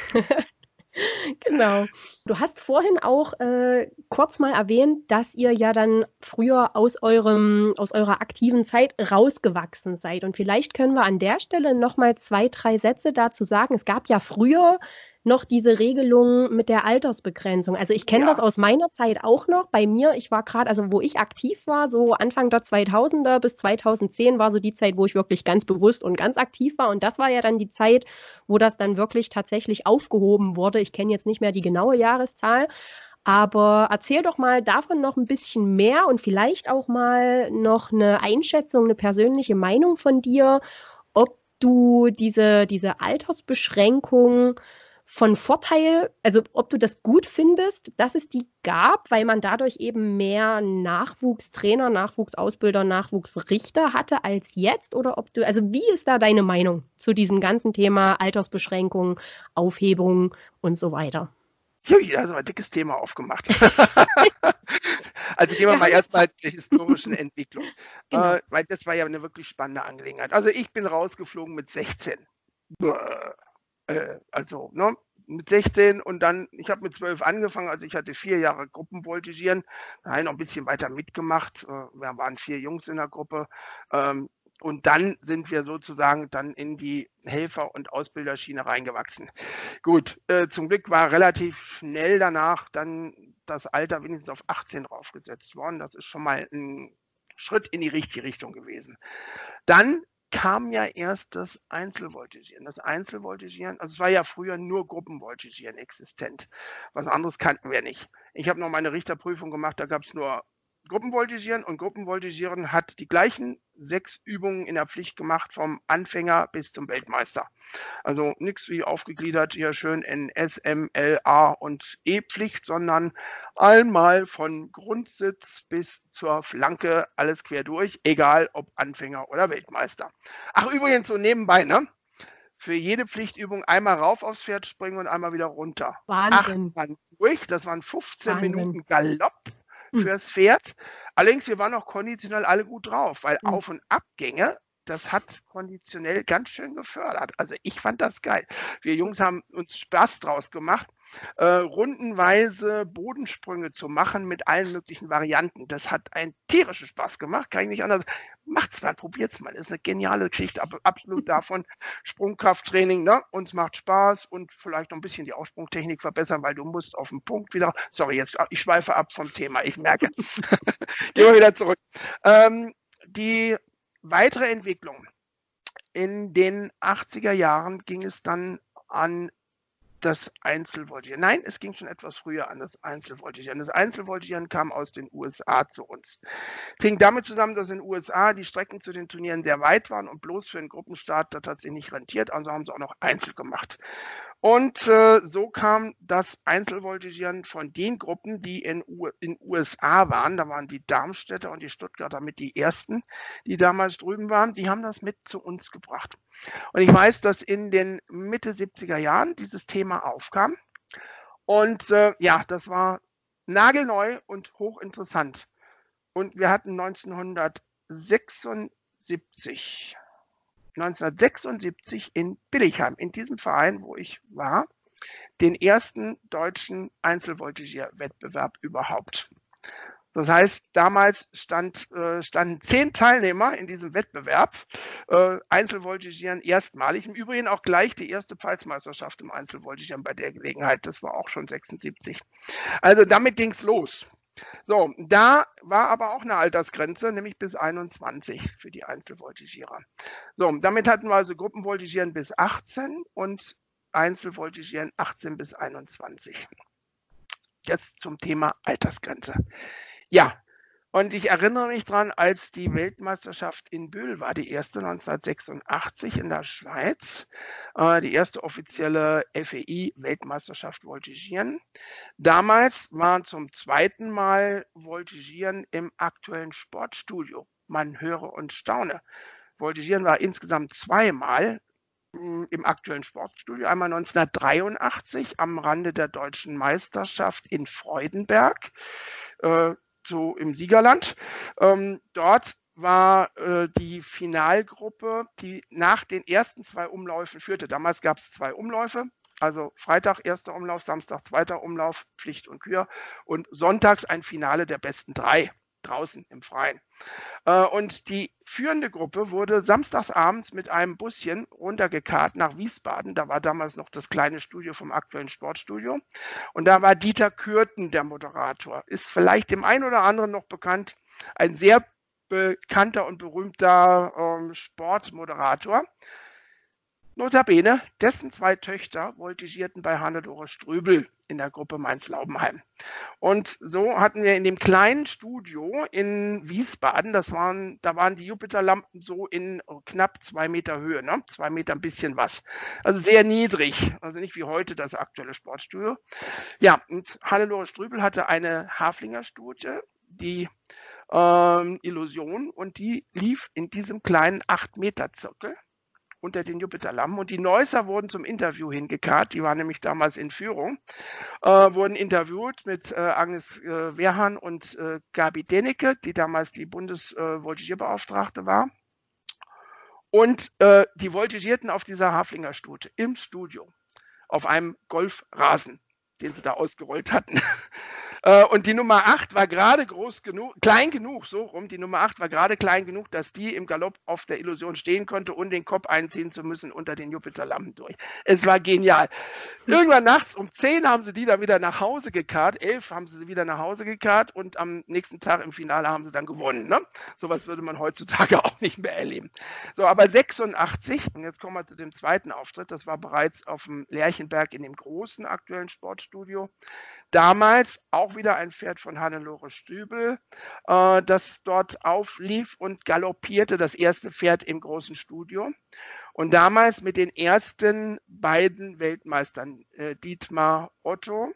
Genau. Du hast vorhin auch kurz mal erwähnt, dass ihr ja dann früher aus eurer aktiven Zeit rausgewachsen seid. Und vielleicht können wir an der Stelle noch mal 2, 3 Sätze dazu sagen. Es gab ja früher noch diese Regelung mit der Altersbegrenzung. Also ich kenne das aus meiner Zeit auch noch. Bei mir, ich war gerade, also wo ich aktiv war, so Anfang der 2000er bis 2010 war so die Zeit, wo ich wirklich ganz bewusst und ganz aktiv war. Und das war ja dann die Zeit, wo das dann wirklich tatsächlich aufgehoben wurde. Ich kenne jetzt nicht mehr die genaue Jahreszahl. Aber erzähl doch mal davon noch ein bisschen mehr und vielleicht auch mal noch eine Einschätzung, eine persönliche Meinung von dir, ob du diese Altersbeschränkung von Vorteil, also ob du das gut findest, dass es die gab, weil man dadurch eben mehr Nachwuchstrainer, Nachwuchsausbilder, Nachwuchsrichter hatte als jetzt, oder ob du, also wie ist da deine Meinung zu diesem ganzen Thema Altersbeschränkung, Aufhebung und so weiter? Da hast du ein dickes Thema aufgemacht. Also gehen wir mal erstmal zur historischen Entwicklung, weil das war ja eine wirklich spannende Angelegenheit. Also ich bin rausgeflogen mit 16. Also ne, mit 16 und dann, ich habe mit 12 angefangen, also ich hatte 4 Jahre Gruppenvoltigieren, da habe ich noch ein bisschen weiter mitgemacht, wir waren 4 Jungs in der Gruppe und dann sind wir sozusagen dann in die Helfer- und Ausbilderschiene reingewachsen. Gut, zum Glück war relativ schnell danach dann das Alter wenigstens auf 18 draufgesetzt worden, das ist schon mal ein Schritt in die richtige Richtung gewesen. Dann kam ja erst das Einzelvoltigieren. Das Einzelvoltigieren, also es war ja früher nur Gruppenvoltigieren existent. Was anderes kannten wir nicht. Ich habe noch meine Richterprüfung gemacht, da gab es nur Gruppenvoltigieren und Gruppenvoltigieren hat die gleichen 6 Übungen in der Pflicht gemacht, vom Anfänger bis zum Weltmeister. Also nichts wie aufgegliedert hier schön in S, M, L, A und E-Pflicht, sondern einmal von Grundsitz bis zur Flanke alles quer durch, egal ob Anfänger oder Weltmeister. Ach übrigens so nebenbei, ne? Für jede Pflichtübung einmal rauf aufs Pferd springen und einmal wieder runter. Wahnsinn. 8 waren durch, das waren 15 Minuten Galopp. fürs Pferd. Allerdings, wir waren auch konditionell alle gut drauf, weil Auf- und Abgänge, das hat konditionell ganz schön gefördert. Also ich fand das geil. Wir Jungs haben uns Spaß draus gemacht, rundenweise Bodensprünge zu machen mit allen möglichen Varianten. Das hat einen tierischen Spaß gemacht, kann ich nicht anders. Macht's mal, probiert's mal. Das ist eine geniale Geschichte, absolut davon. Sprungkrafttraining, ne? Uns macht Spaß und vielleicht noch ein bisschen die Aufsprungtechnik verbessern, weil du musst auf den Punkt wieder. Sorry, jetzt ich schweife ab vom Thema, ich merke. Gehen wir wieder zurück. Die weitere Entwicklung. In den 80er Jahren ging es dann an das Einzelvoltigieren. Nein, es ging schon etwas früher an das Einzelvoltigieren. Das Einzelvoltigieren kam aus den USA zu uns. Es hing damit zusammen, dass in den USA die Strecken zu den Turnieren sehr weit waren und bloß für einen Gruppenstart das hat sich nicht rentiert, also haben sie auch noch Einzel gemacht. Und so kam das Einzelvoltigieren von den Gruppen, die in USA waren, da waren die Darmstädter und die Stuttgarter mit die ersten, die damals drüben waren, die haben das mit zu uns gebracht. Und ich weiß, dass in den Mitte 70er Jahren dieses Thema aufkam. Und ja, das war nagelneu und hochinteressant. Und wir hatten 1976 in Billigheim, in diesem Verein, wo ich war, den ersten deutschen Einzelvoltigierwettbewerb überhaupt. Das heißt, damals standen 10 Teilnehmer in diesem Wettbewerb, Einzelvoltigieren erstmalig. Im Übrigen auch gleich die erste Pfalzmeisterschaft im Einzelvoltigieren bei der Gelegenheit. Das war auch schon 76. Also damit ging es los. So, da war aber auch eine Altersgrenze, nämlich bis 21 für die Einzelvoltigierer. So, damit hatten wir also Gruppenvoltigieren bis 18 und Einzelvoltigieren 18 bis 21. Jetzt zum Thema Altersgrenze. Ja, und ich erinnere mich dran, als die Weltmeisterschaft in Bühl war, die erste 1986 in der Schweiz, die erste offizielle FEI-Weltmeisterschaft Voltigieren. Damals waren zum zweiten Mal Voltigieren im aktuellen Sportstudio. Man höre und staune. Voltigieren war insgesamt zweimal im aktuellen Sportstudio. Einmal 1983 am Rande der Deutschen Meisterschaft in Freudenberg, so im Siegerland. Dort war die Finalgruppe, die nach den ersten 2 Umläufen führte. Damals gab es 2 Umläufe. Also Freitag erster Umlauf, Samstag zweiter Umlauf, Pflicht und Kür und sonntags ein Finale der besten 3 draußen im Freien. Und die führende Gruppe wurde samstagsabends mit einem Buschen runtergekarrt nach Wiesbaden. Da war damals noch das kleine Studio vom aktuellen Sportstudio. Und da war Dieter Kürten der Moderator. Ist vielleicht dem einen oder anderen noch bekannt. Ein sehr bekannter und berühmter Sportmoderator. Notabene, dessen 2 Töchter voltigierten bei Hannelore Strübel in der Gruppe Mainz-Laubenheim. Und so hatten wir in dem kleinen Studio in Wiesbaden, da waren die Jupiterlampen so in knapp 2 Meter Höhe, ne? 2 Meter ein bisschen was. Also sehr niedrig, also nicht wie heute das aktuelle Sportstudio. Ja, und Hannelore Strübel hatte eine Haflinger-Studie, die Illusion, und die lief in diesem kleinen 8-Meter-Zirkel unter den Jupiterlampen. Und die Neusser wurden zum Interview hingekarrt, die waren nämlich damals in Führung, wurden interviewt mit Agnes Wehrhahn und Gabi Dennecke, die damals die Bundesvoltigierbeauftragte war. Und die voltigierten auf dieser Haflinger-Stute im Studio auf einem Golfrasen, den sie da ausgerollt hatten. Und die Nummer 8 war gerade klein genug, so rum, die Nummer 8 war gerade klein genug, dass die im Galopp auf der Illusion stehen konnte, ohne den Kopf einziehen zu müssen unter den Jupiterlampen durch. Es war genial. Irgendwann nachts um 10 haben sie die dann wieder nach Hause gekarrt, 11 haben sie wieder nach Hause gekarrt und am nächsten Tag im Finale haben sie dann gewonnen. Ne? Sowas würde man heutzutage auch nicht mehr erleben. So, aber 86, und jetzt kommen wir zu dem zweiten Auftritt, das war bereits auf dem Lerchenberg in dem großen aktuellen Sportstudio. Damals auch wieder ein Pferd von Hannelore Strübel, das dort auflief und galoppierte, das erste Pferd im großen Studio. Und damals mit den ersten beiden Weltmeistern, Dietmar Otto.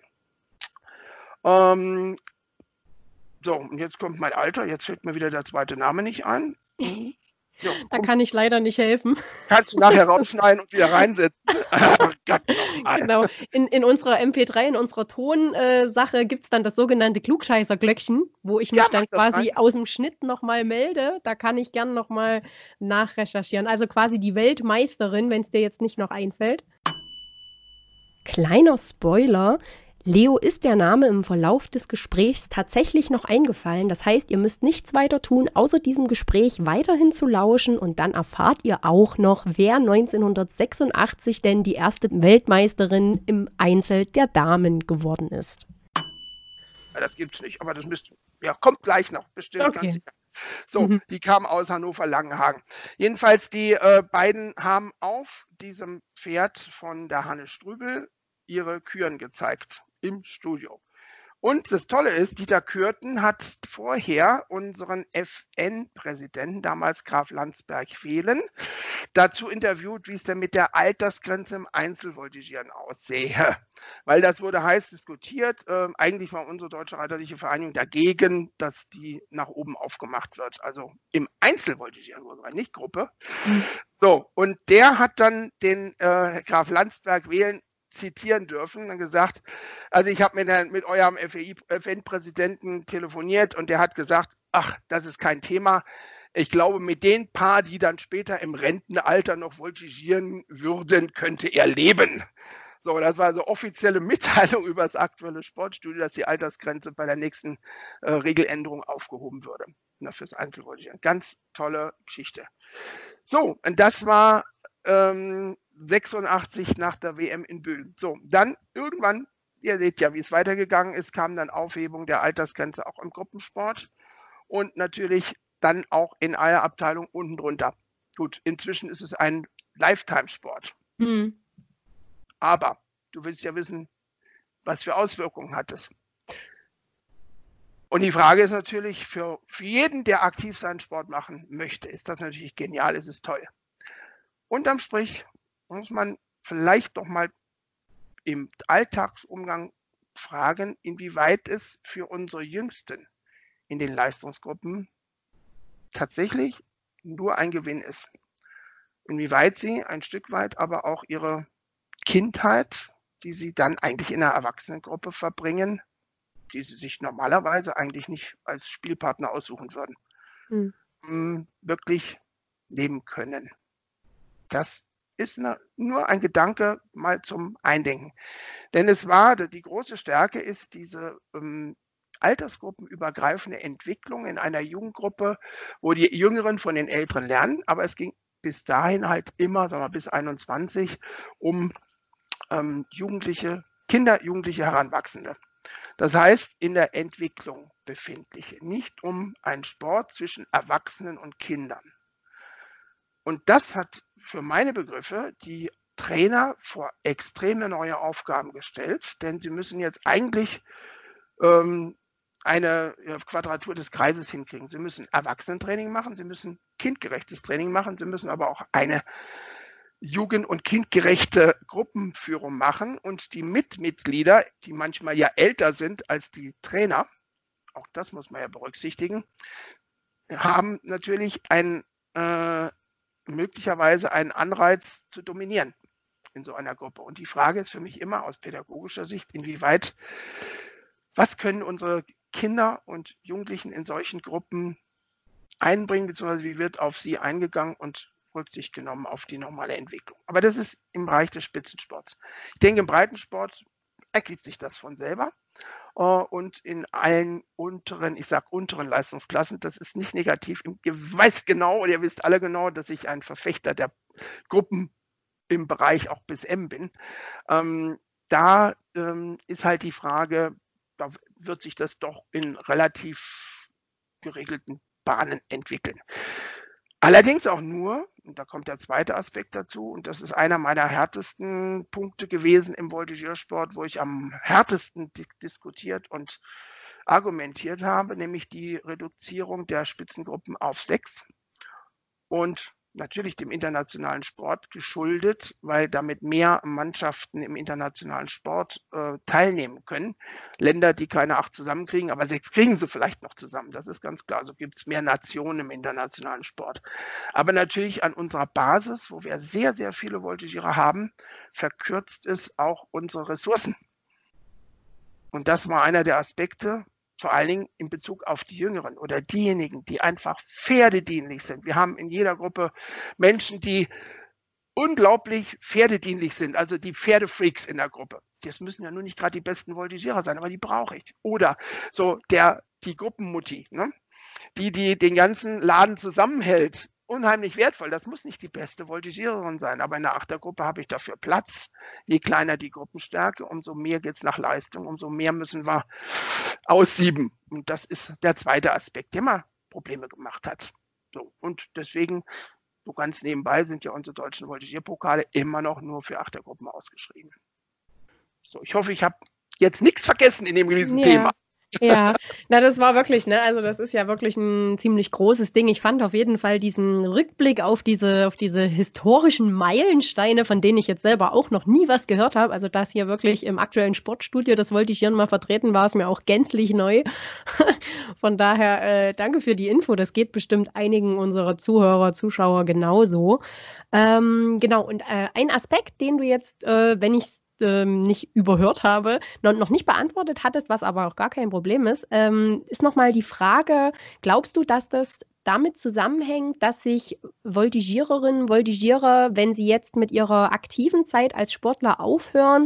So, und jetzt kommt mein Alter, jetzt fällt mir wieder der zweite Name nicht ein. Ja, Da komm, kann ich leider nicht helfen. kannst du nachher rausschneiden und wieder reinsetzen. Gott nochmal. Genau. In unserer MP3, in unserer Tonsache gibt es dann das sogenannte Klugscheißer-Glöckchen, wo ich Ja, mich mach dann das rein. quasi aus dem Schnitt nochmal melde. Da kann ich gern nochmal nachrecherchieren. Also quasi die Weltmeisterin, wenn es dir jetzt nicht noch einfällt. Kleiner Spoiler. Leo ist der Name im Verlauf des Gesprächs tatsächlich noch eingefallen. Das heißt, ihr müsst nichts weiter tun, außer diesem Gespräch weiterhin zu lauschen und dann erfahrt ihr auch noch, wer 1986 denn die erste Weltmeisterin im Einzel der Damen geworden ist. Ja, das gibt's nicht, aber das müsste, ja, kommt gleich noch, bestimmt ganz Okay. sicher. So, die kamen aus Hannover-Langenhagen. Jedenfalls, die beiden haben auf diesem Pferd von der Hanne Strübel ihre Küren gezeigt im Studio. Und das Tolle ist, Dieter Kürten hat vorher unseren FN-Präsidenten, damals Graf Landsberg-Velen, dazu interviewt, wie es denn mit der Altersgrenze im Einzelvoltigieren aussehe. Weil das wurde heiß diskutiert. Eigentlich war unsere Deutsche Reiterliche Vereinigung dagegen, dass die nach oben aufgemacht wird. Also im Einzelvoltigieren, nicht Gruppe. So, und der hat dann den Graf Landsberg-Velen zitieren dürfen und gesagt, also ich habe mit eurem FN-Präsidenten telefoniert und der hat gesagt, ach, das ist kein Thema. Ich glaube, mit den paar, die dann später im Rentenalter noch voltigieren würden, könnte er leben. So, das war also offizielle Mitteilung über das aktuelle Sportstudio, dass die Altersgrenze bei der nächsten Regeländerung aufgehoben würde. Fürs Einzelvoltigieren. Ganz tolle Geschichte. So, und das war 86 nach der WM in Bühl. So, dann irgendwann, ihr seht ja, wie es weitergegangen ist, kam dann Aufhebung der Altersgrenze auch im Gruppensport und natürlich dann auch in einer Abteilung unten drunter. Gut, inzwischen ist es ein Lifetime-Sport. Aber du willst ja wissen, was für Auswirkungen hat es. Und die Frage ist natürlich, für jeden, der aktiv seinen Sport machen möchte, ist das natürlich genial, ist es toll. Unterm Strich muss man vielleicht doch mal im Alltagsumgang fragen, inwieweit es für unsere Jüngsten in den Leistungsgruppen tatsächlich nur ein Gewinn ist. Inwieweit sie ein Stück weit aber auch ihre Kindheit, die sie dann eigentlich in einer Erwachsenengruppe verbringen, die sie sich normalerweise eigentlich nicht als Spielpartner aussuchen würden, wirklich leben können. Das ist nur ein Gedanke mal zum Eindenken. Denn die große Stärke ist diese altersgruppenübergreifende Entwicklung in einer Jugendgruppe, wo die Jüngeren von den Älteren lernen, aber es ging bis dahin halt immer, sagen wir, bis 21, um Kinder, Jugendliche, Heranwachsende. Das heißt, in der Entwicklung befindliche, nicht um einen Sport zwischen Erwachsenen und Kindern. Und das hat für meine Begriffe die Trainer vor extreme neue Aufgaben gestellt, denn sie müssen jetzt eigentlich eine Quadratur des Kreises hinkriegen. Sie müssen Erwachsenentraining machen, sie müssen kindgerechtes Training machen, sie müssen aber auch eine jugend- und kindgerechte Gruppenführung machen und die Mitglieder, die manchmal ja älter sind als die Trainer, auch das muss man ja berücksichtigen, haben natürlich möglicherweise einen Anreiz zu dominieren in so einer Gruppe. Und die Frage ist für mich immer aus pädagogischer Sicht, was können unsere Kinder und Jugendlichen in solchen Gruppen einbringen, beziehungsweise wie wird auf sie eingegangen und Rücksicht genommen auf die normale Entwicklung. Aber das ist im Bereich des Spitzensports. Ich denke, im Breitensport ergibt sich das von selber. Und in allen unteren Leistungsklassen, das ist nicht negativ. Ihr wisst genau, oder ihr wisst alle genau, dass ich ein Verfechter der Gruppen im Bereich auch bis M bin. Da ist halt die Frage, da wird sich das doch in relativ geregelten Bahnen entwickeln. Allerdings auch nur, und da kommt der zweite Aspekt dazu, und das ist einer meiner härtesten Punkte gewesen im Voltigiersport, wo ich am härtesten diskutiert und argumentiert habe, nämlich die Reduzierung der Spitzengruppen auf 6 und natürlich dem internationalen Sport geschuldet, weil damit mehr Mannschaften im internationalen Sport teilnehmen können. Länder, die keine 8 zusammenkriegen, aber 6 kriegen sie vielleicht noch zusammen. Das ist ganz klar. So gibt es mehr Nationen im internationalen Sport. Aber natürlich an unserer Basis, wo wir sehr, sehr viele Voltigierer haben, verkürzt es auch unsere Ressourcen. Und das war einer der Aspekte, vor allen Dingen in Bezug auf die Jüngeren oder diejenigen, die einfach pferdedienlich sind. Wir haben in jeder Gruppe Menschen, die unglaublich pferdedienlich sind, also die Pferdefreaks in der Gruppe. Das müssen ja nur nicht gerade die besten Voltigierer sein, aber die brauche ich. Oder so die Gruppenmutti, ne? Die den ganzen Laden zusammenhält. Unheimlich wertvoll. Das muss nicht die beste Voltigiererin sein, aber in der Achtergruppe habe ich dafür Platz. Je kleiner die Gruppenstärke, umso mehr geht es nach Leistung, umso mehr müssen wir aussieben. Und das ist der zweite Aspekt, der mal Probleme gemacht hat. So, und deswegen, so ganz nebenbei, sind ja unsere deutschen Voltigierpokale immer noch nur für Achtergruppen ausgeschrieben. So, ich hoffe, ich habe jetzt nichts vergessen in dem Riesenthema. Ja, na, das war wirklich, ne, also das ist ja wirklich ein ziemlich großes Ding. Ich fand auf jeden Fall diesen Rückblick auf diese historischen Meilensteine, von denen ich jetzt selber auch noch nie was gehört habe. Also das hier wirklich im aktuellen Sportstudio, das wollte ich hier mal vertreten, war es mir auch gänzlich neu. Von daher, danke für die Info. Das geht bestimmt einigen unserer Zuhörer, Zuschauer genauso. Genau, und ein Aspekt, den du jetzt, wenn ich nicht überhört habe, noch nicht beantwortet hattest, was aber auch gar kein Problem ist nochmal die Frage, glaubst du, dass das damit zusammenhängt, dass sich Voltigiererinnen, Voltigierer, wenn sie jetzt mit ihrer aktiven Zeit als Sportler aufhören,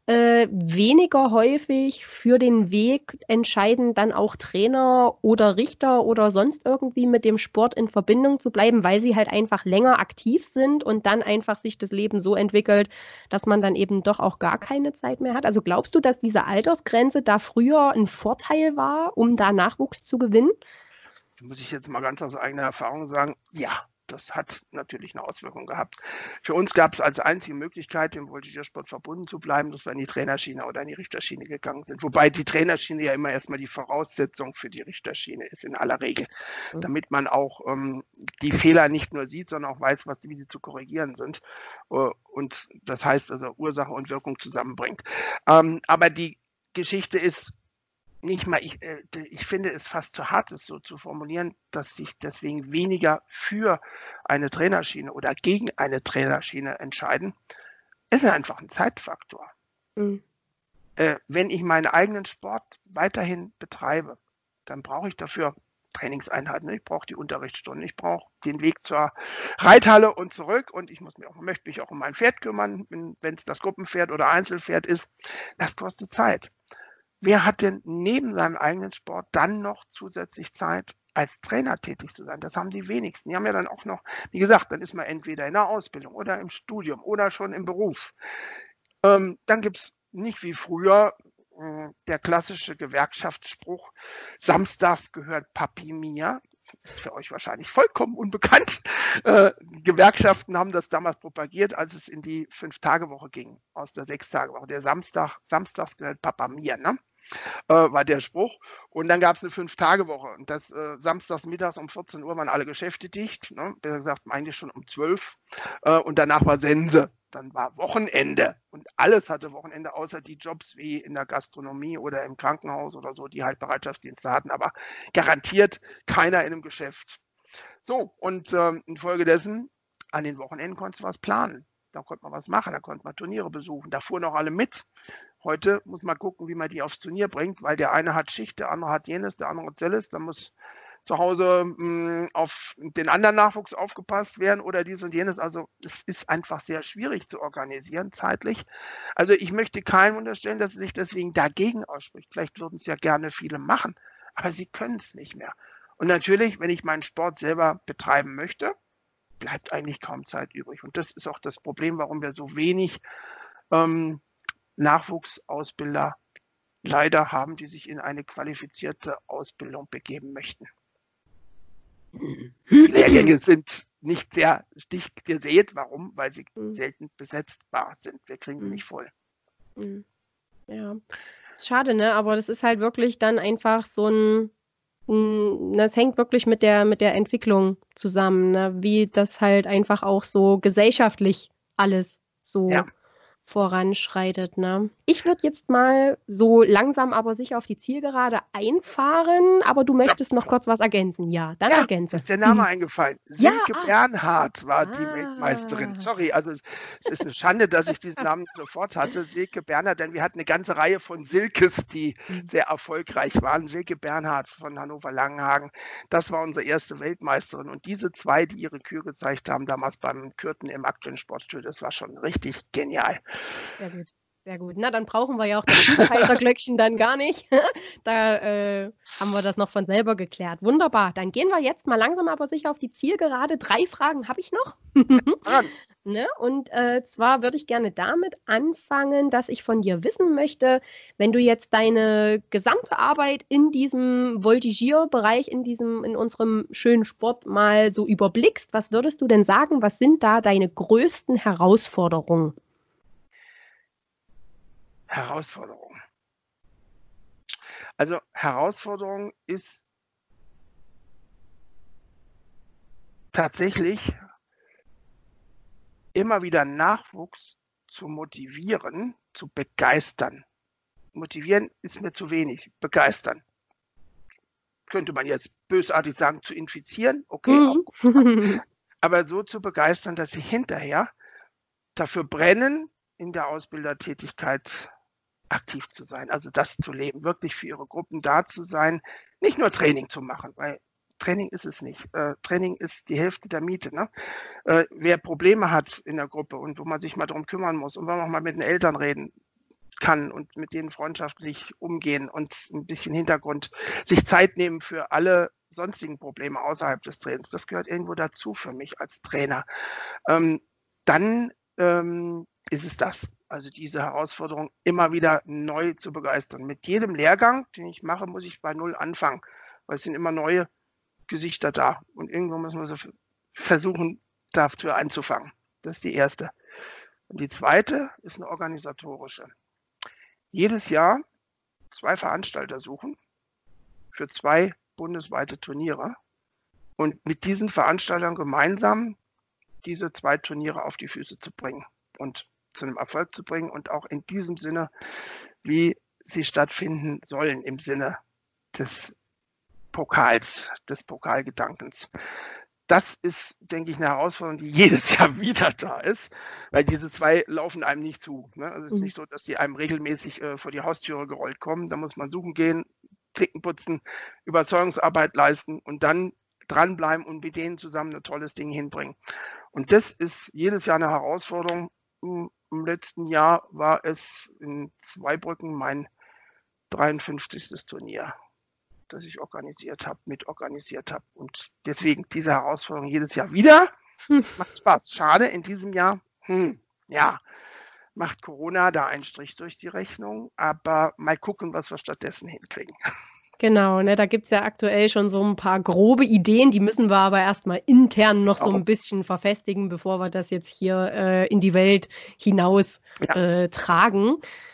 weniger häufig für den Weg entscheiden, dann auch Trainer oder Richter oder sonst irgendwie mit dem Sport in Verbindung zu bleiben, weil sie halt einfach länger aktiv sind und dann einfach sich das Leben so entwickelt, dass man dann eben doch auch gar keine Zeit mehr hat? Also glaubst du, dass diese Altersgrenze da früher ein Vorteil war, um da Nachwuchs zu gewinnen? Muss ich jetzt mal ganz aus eigener Erfahrung sagen, ja, das hat natürlich eine Auswirkung gehabt. Für uns gab es als einzige Möglichkeit, dem Voltigiersport verbunden zu bleiben, dass wir in die Trainerschiene oder in die Richterschiene gegangen sind. Wobei die Trainerschiene ja immer erstmal die Voraussetzung für die Richterschiene ist, in aller Regel. Damit man auch die Fehler nicht nur sieht, sondern auch weiß, wie sie zu korrigieren sind. Und das heißt also Ursache und Wirkung zusammenbringt. Aber die Geschichte ist, nicht mal, ich finde es fast zu hart, es so zu formulieren, dass sich deswegen weniger für eine Trainerschiene oder gegen eine Trainerschiene entscheiden. Es ist einfach ein Zeitfaktor. Mhm. Wenn ich meinen eigenen Sport weiterhin betreibe, dann brauche ich dafür Trainingseinheiten. Ich brauche die Unterrichtsstunden, ich brauche den Weg zur Reithalle und zurück und ich möchte mich auch um mein Pferd kümmern, wenn es das Gruppenpferd oder Einzelpferd ist. Das kostet Zeit. Wer hat denn neben seinem eigenen Sport dann noch zusätzlich Zeit, als Trainer tätig zu sein? Das haben die wenigsten. Die haben ja dann auch noch, wie gesagt, dann ist man entweder in der Ausbildung oder im Studium oder schon im Beruf. Dann gibt es nicht wie früher der klassische Gewerkschaftsspruch, samstags gehört Papi mir. Ist für euch wahrscheinlich vollkommen unbekannt. Gewerkschaften haben das damals propagiert, als es in die 5-Tage-Woche ging, aus der 6-Tage-Woche. Der samstags gehört Papa mir, ne? War der Spruch. Und dann gab es eine 5-Tage-Woche. Und das samstags mittags um 14 Uhr waren alle Geschäfte dicht. Ne? Besser gesagt, eigentlich schon um 12. Und danach war Sense. Dann war Wochenende. Und alles hatte Wochenende, außer die Jobs wie in der Gastronomie oder im Krankenhaus oder so, die halt Bereitschaftsdienste hatten. Aber garantiert keiner in einem Geschäft. So, und infolgedessen, an den Wochenenden konntest du was planen. Da konnte man was machen, da konnte man Turniere besuchen. Da fuhren auch alle mit. Heute muss man gucken, wie man die aufs Turnier bringt, weil der eine hat Schicht, der andere hat jenes, der andere hat Zelles. Da muss zu Hause auf den anderen Nachwuchs aufgepasst werden oder dies und jenes. Also es ist einfach sehr schwierig zu organisieren zeitlich. Also ich möchte keinem unterstellen, dass er sich deswegen dagegen ausspricht. Vielleicht würden es ja gerne viele machen, aber sie können es nicht mehr. Und natürlich, wenn ich meinen Sport selber betreiben möchte, bleibt eigentlich kaum Zeit übrig. Und das ist auch das Problem, warum wir so wenig Nachwuchsausbilder leider haben, die sich in eine qualifizierte Ausbildung begeben möchten. Die Lehrgänge sind nicht sehr stichgesät. Warum? Weil sie selten besetzbar sind. Wir kriegen sie nicht voll. Ja, ist schade, ne? Aber das ist halt wirklich dann einfach so ein das hängt wirklich mit der Entwicklung zusammen, ne? Wie das halt einfach auch so gesellschaftlich alles so voranschreitet, ne? Ich würde jetzt mal so langsam aber sicher auf die Zielgerade einfahren, aber du möchtest noch kurz was ergänzen. Ja, dann ergänze. Ist der Name eingefallen. Ja, Silke Bernhard war die Weltmeisterin. Sorry, also es ist eine Schande, dass ich diesen Namen nicht sofort hatte. Silke Bernhard, denn wir hatten eine ganze Reihe von Silkes, die sehr erfolgreich waren. Silke Bernhard von Hannover-Langenhagen, das war unsere erste Weltmeisterin. Und diese zwei, die ihre Kür gezeigt haben, damals beim Kürten im aktuellen Sportstudio, das war schon richtig genial. Sehr gut. Sehr gut. Na, dann brauchen wir ja auch das Klugscheißer-Glöckchen dann gar nicht. Da haben wir das noch von selber geklärt. Wunderbar. Dann gehen wir jetzt mal langsam aber sicher auf die Zielgerade. 3 Fragen habe ich noch. Ne? Und zwar würde ich gerne damit anfangen, dass ich von dir wissen möchte, wenn du jetzt deine gesamte Arbeit in diesem Voltigierbereich, in unserem schönen Sport mal so überblickst, was würdest du denn sagen, was sind da deine größten Herausforderungen? Herausforderung. Also Herausforderung ist tatsächlich immer wieder Nachwuchs zu motivieren, zu begeistern. Motivieren ist mir zu wenig, begeistern. Könnte man jetzt bösartig sagen, zu infizieren, okay, aber so zu begeistern, dass sie hinterher dafür brennen, in der Ausbildertätigkeit aktiv zu sein, also das zu leben, wirklich für ihre Gruppen da zu sein, nicht nur Training zu machen, weil Training ist es nicht. Training ist die Hälfte der Miete. Ne? Wer Probleme hat in der Gruppe und wo man sich mal darum kümmern muss und wo man auch mal mit den Eltern reden kann und mit denen freundschaftlich umgehen und ein bisschen Hintergrund, sich Zeit nehmen für alle sonstigen Probleme außerhalb des Trainings, das gehört irgendwo dazu für mich als Trainer. Dann ist es das. Also diese Herausforderung immer wieder neu zu begeistern. Mit jedem Lehrgang, den ich mache, muss ich bei Null anfangen, weil es sind immer neue Gesichter da. Und irgendwo müssen wir so versuchen, dafür einzufangen. Das ist die erste. Und die zweite ist eine organisatorische. Jedes Jahr 2 Veranstalter suchen für 2 bundesweite Turniere und mit diesen Veranstaltern gemeinsam diese 2 Turniere auf die Füße zu bringen und zu einem Erfolg zu bringen und auch in diesem Sinne, wie sie stattfinden sollen, im Sinne des Pokals, des Pokalgedankens. Das ist, denke ich, eine Herausforderung, die jedes Jahr wieder da ist, weil diese 2 laufen einem nicht zu. Ne? Also es ist nicht so, dass die einem regelmäßig vor die Haustüre gerollt kommen. Da muss man suchen gehen, Klicken putzen, Überzeugungsarbeit leisten und dann dranbleiben und mit denen zusammen ein tolles Ding hinbringen. Und das ist jedes Jahr eine Herausforderung. Im letzten Jahr war es in Zweibrücken mein 53. Turnier, das ich mitorganisiert habe. Und deswegen diese Herausforderung jedes Jahr wieder. Macht Spaß. Schade, in diesem Jahr, macht Corona da einen Strich durch die Rechnung. Aber mal gucken, was wir stattdessen hinkriegen. Genau, ne, da gibt es ja aktuell schon so ein paar grobe Ideen, die müssen wir aber erstmal intern noch so ein bisschen verfestigen, bevor wir das jetzt hier in die Welt hinaus tragen.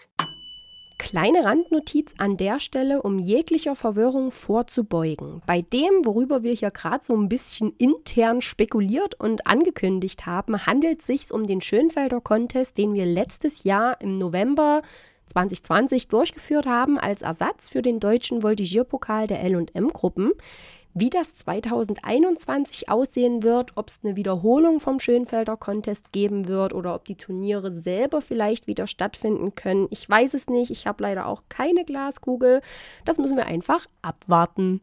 Kleine Randnotiz an der Stelle, um jeglicher Verwirrung vorzubeugen. Bei dem, worüber wir hier gerade so ein bisschen intern spekuliert und angekündigt haben, handelt es sich um den Schönfelder Contest, den wir letztes Jahr im November 2020 durchgeführt haben als Ersatz für den deutschen Voltigierpokal der L&M-Gruppen. Wie das 2021 aussehen wird, ob es eine Wiederholung vom Schönfelder Contest geben wird oder ob die Turniere selber vielleicht wieder stattfinden können, ich weiß es nicht. Ich habe leider auch keine Glaskugel. Das müssen wir einfach abwarten.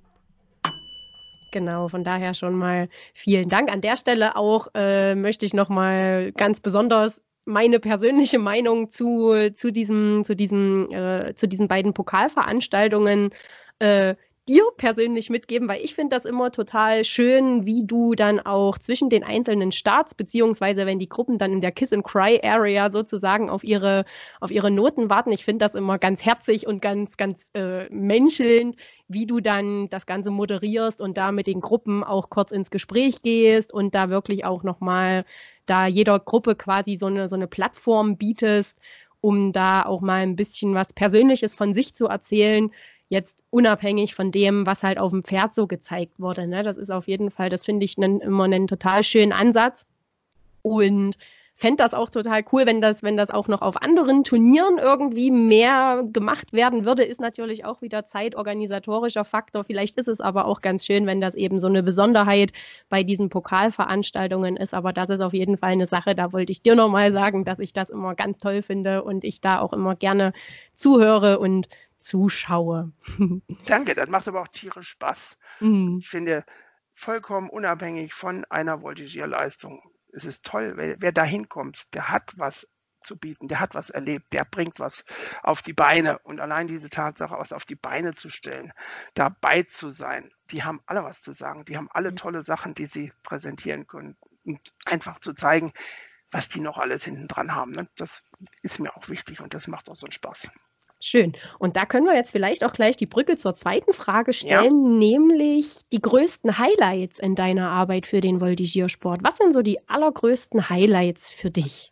Genau, von daher schon mal vielen Dank. An der Stelle auch möchte ich nochmal ganz besonders meine persönliche Meinung zu diesen beiden Pokalveranstaltungen dir persönlich mitgeben, weil ich finde das immer total schön, wie du dann auch zwischen den einzelnen Starts, beziehungsweise wenn die Gruppen dann in der Kiss-and-Cry-Area sozusagen auf ihre Noten warten. Ich finde das immer ganz herzig und ganz menschelnd, wie du dann das Ganze moderierst und da mit den Gruppen auch kurz ins Gespräch gehst und da wirklich auch nochmal da jeder Gruppe quasi so eine Plattform bietest, um da auch mal ein bisschen was Persönliches von sich zu erzählen. jetzt unabhängig von dem, was halt auf dem Pferd so gezeigt wurde. Ne? Das ist auf jeden Fall, das finde ich immer einen total schönen Ansatz. Und fände das auch total cool, wenn das auch noch auf anderen Turnieren irgendwie mehr gemacht werden würde, ist natürlich auch wieder zeitorganisatorischer Faktor. Vielleicht ist es aber auch ganz schön, wenn das eben so eine Besonderheit bei diesen Pokalveranstaltungen ist. Aber das ist auf jeden Fall eine Sache, da wollte ich dir nochmal sagen, dass ich das immer ganz toll finde und ich da auch immer gerne zuhöre und zuschaue. Danke, das macht aber auch tierisch Spaß. Ich finde, vollkommen unabhängig von einer Voltigierleistung, es ist toll, wer da hinkommt, der hat was zu bieten, der hat was erlebt, der bringt was auf die Beine. Und allein diese Tatsache, was auf die Beine zu stellen, dabei zu sein, die haben alle was zu sagen, die haben alle tolle Sachen, die sie präsentieren können. Und einfach zu zeigen, was die noch alles hinten dran haben. Ne? Das ist mir auch wichtig und das macht auch so einen Spaß. Schön. Und da können wir jetzt vielleicht auch gleich die Brücke zur zweiten Frage stellen, nämlich die größten Highlights in deiner Arbeit für den Voltigiersport. Was sind so die allergrößten Highlights für dich?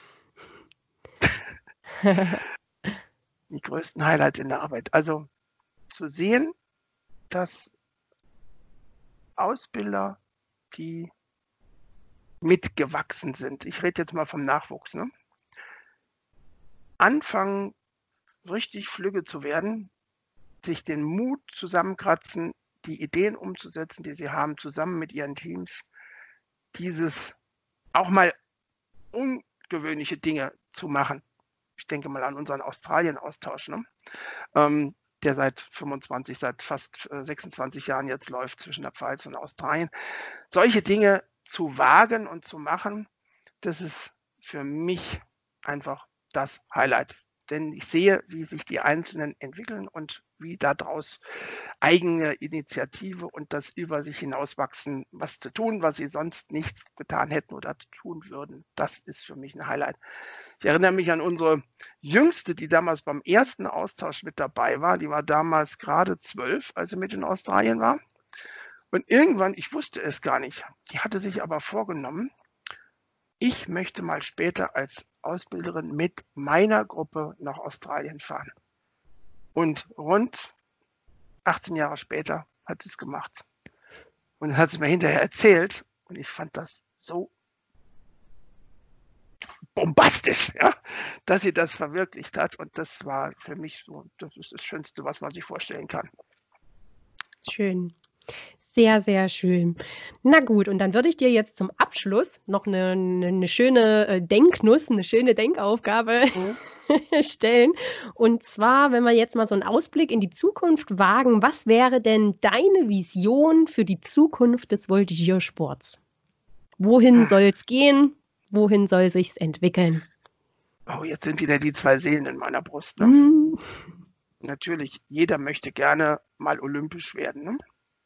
Die größten Highlights in der Arbeit. Also zu sehen, dass Ausbilder, die mitgewachsen sind, ich rede jetzt mal vom Nachwuchs, ne? Anfangen, richtig flügge zu werden, sich den Mut zusammenkratzen, die Ideen umzusetzen, die sie haben, zusammen mit ihren Teams, dieses auch mal ungewöhnliche Dinge zu machen. Ich denke mal an unseren Australien-Austausch, ne? Der seit fast 26 Jahren jetzt läuft zwischen der Pfalz und Australien. Solche Dinge zu wagen und zu machen, das ist für mich einfach das Highlight. Denn ich sehe, wie sich die Einzelnen entwickeln und wie daraus eigene Initiative und das über sich hinauswachsen, was zu tun, was sie sonst nicht getan hätten oder tun würden. Das ist für mich ein Highlight. Ich erinnere mich an unsere Jüngste, die damals beim ersten Austausch mit dabei war. Die war damals gerade 12, als sie mit in Australien war. Und irgendwann, ich wusste es gar nicht, die hatte sich aber vorgenommen, ich möchte mal später als Ausbilderin mit meiner Gruppe nach Australien fahren. Und rund 18 Jahre später hat sie es gemacht. Und hat sie mir hinterher erzählt. Und ich fand das so bombastisch, ja, dass sie das verwirklicht hat. Und das war für mich so, das ist das Schönste, was man sich vorstellen kann. Schön. Sehr, sehr schön. Na gut, und dann würde ich dir jetzt zum Abschluss noch eine schöne Denknuss, eine schöne Denkaufgabe stellen. Und zwar, wenn wir jetzt mal so einen Ausblick in die Zukunft wagen, was wäre denn deine Vision für die Zukunft des Voltigiersports? Wohin soll es gehen? Wohin soll sich's entwickeln? Oh, jetzt sind wieder die zwei Seelen in meiner Brust. Ne? Natürlich, jeder möchte gerne mal olympisch werden. Ne?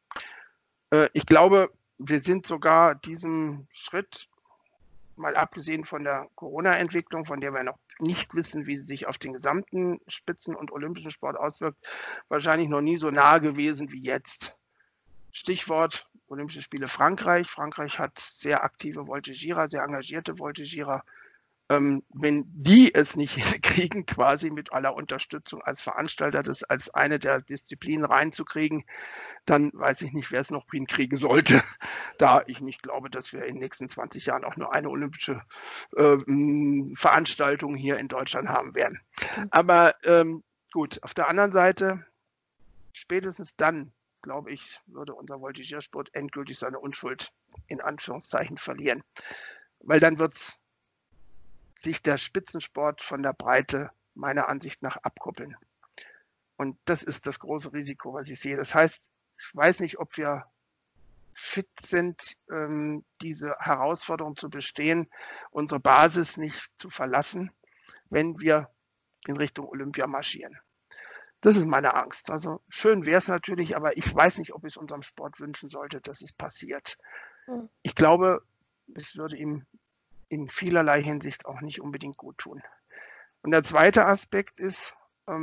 Ich glaube, wir sind sogar diesem Schritt, mal abgesehen von der Corona-Entwicklung, von der wir noch nicht wissen, wie sie sich auf den gesamten Spitzen- und olympischen Sport auswirkt, wahrscheinlich noch nie so nahe gewesen wie jetzt. Stichwort Olympische Spiele Frankreich. Frankreich hat sehr aktive Voltigierer, sehr engagierte Voltigierer. Wenn die es nicht hinkriegen, quasi mit aller Unterstützung als Veranstalter das als eine der Disziplinen reinzukriegen, dann weiß ich nicht, wer es noch hinkriegen sollte. Da ich nicht glaube, dass wir in den nächsten 20 Jahren auch nur eine olympische Veranstaltung hier in Deutschland haben werden. Aber gut, auf der anderen Seite, spätestens dann, glaube ich, würde unser Voltigiersport endgültig seine Unschuld in Anführungszeichen verlieren. Weil dann wird sich der Spitzensport von der Breite meiner Ansicht nach abkoppeln. Und das ist das große Risiko, was ich sehe. Das heißt, ich weiß nicht, ob wir fit sind, diese Herausforderung zu bestehen, unsere Basis nicht zu verlassen, wenn wir in Richtung Olympia marschieren. Das ist meine Angst. Also schön wäre es natürlich, aber ich weiß nicht, ob ich es unserem Sport wünschen sollte, dass es passiert. Ich glaube, es würde ihm in vielerlei Hinsicht auch nicht unbedingt gut tun. Und der zweite Aspekt ist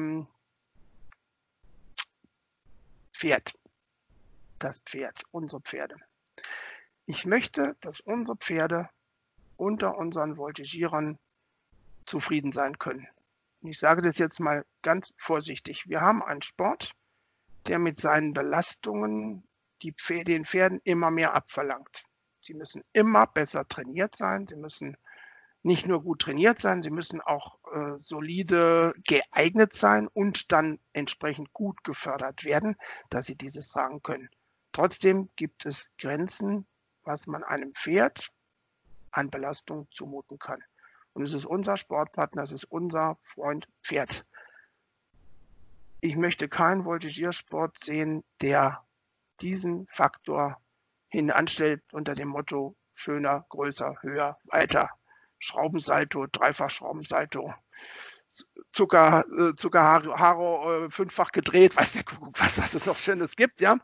Pferd. Das Pferd, unsere Pferde. Ich möchte, dass unsere Pferde unter unseren Voltigierern zufrieden sein können. Ich sage das jetzt mal ganz vorsichtig. Wir haben einen Sport, der mit seinen Belastungen den Pferden immer mehr abverlangt. Sie müssen immer besser trainiert sein, sie müssen nicht nur gut trainiert sein, sie müssen auch solide geeignet sein und dann entsprechend gut gefördert werden, dass sie dieses tragen können. Trotzdem gibt es Grenzen, was man einem Pferd an Belastung zumuten kann. Und es ist unser Sportpartner, es ist unser Freund Pferd. Ich möchte keinen Voltigiersport sehen, der diesen Faktor hinanstellt unter dem Motto schöner, größer, höher, weiter. Schraubensalto, Dreifach-Schraubensalto, Zuckerharo fünffach gedreht, weiß der Kuckuck, was es noch Schönes gibt, ja.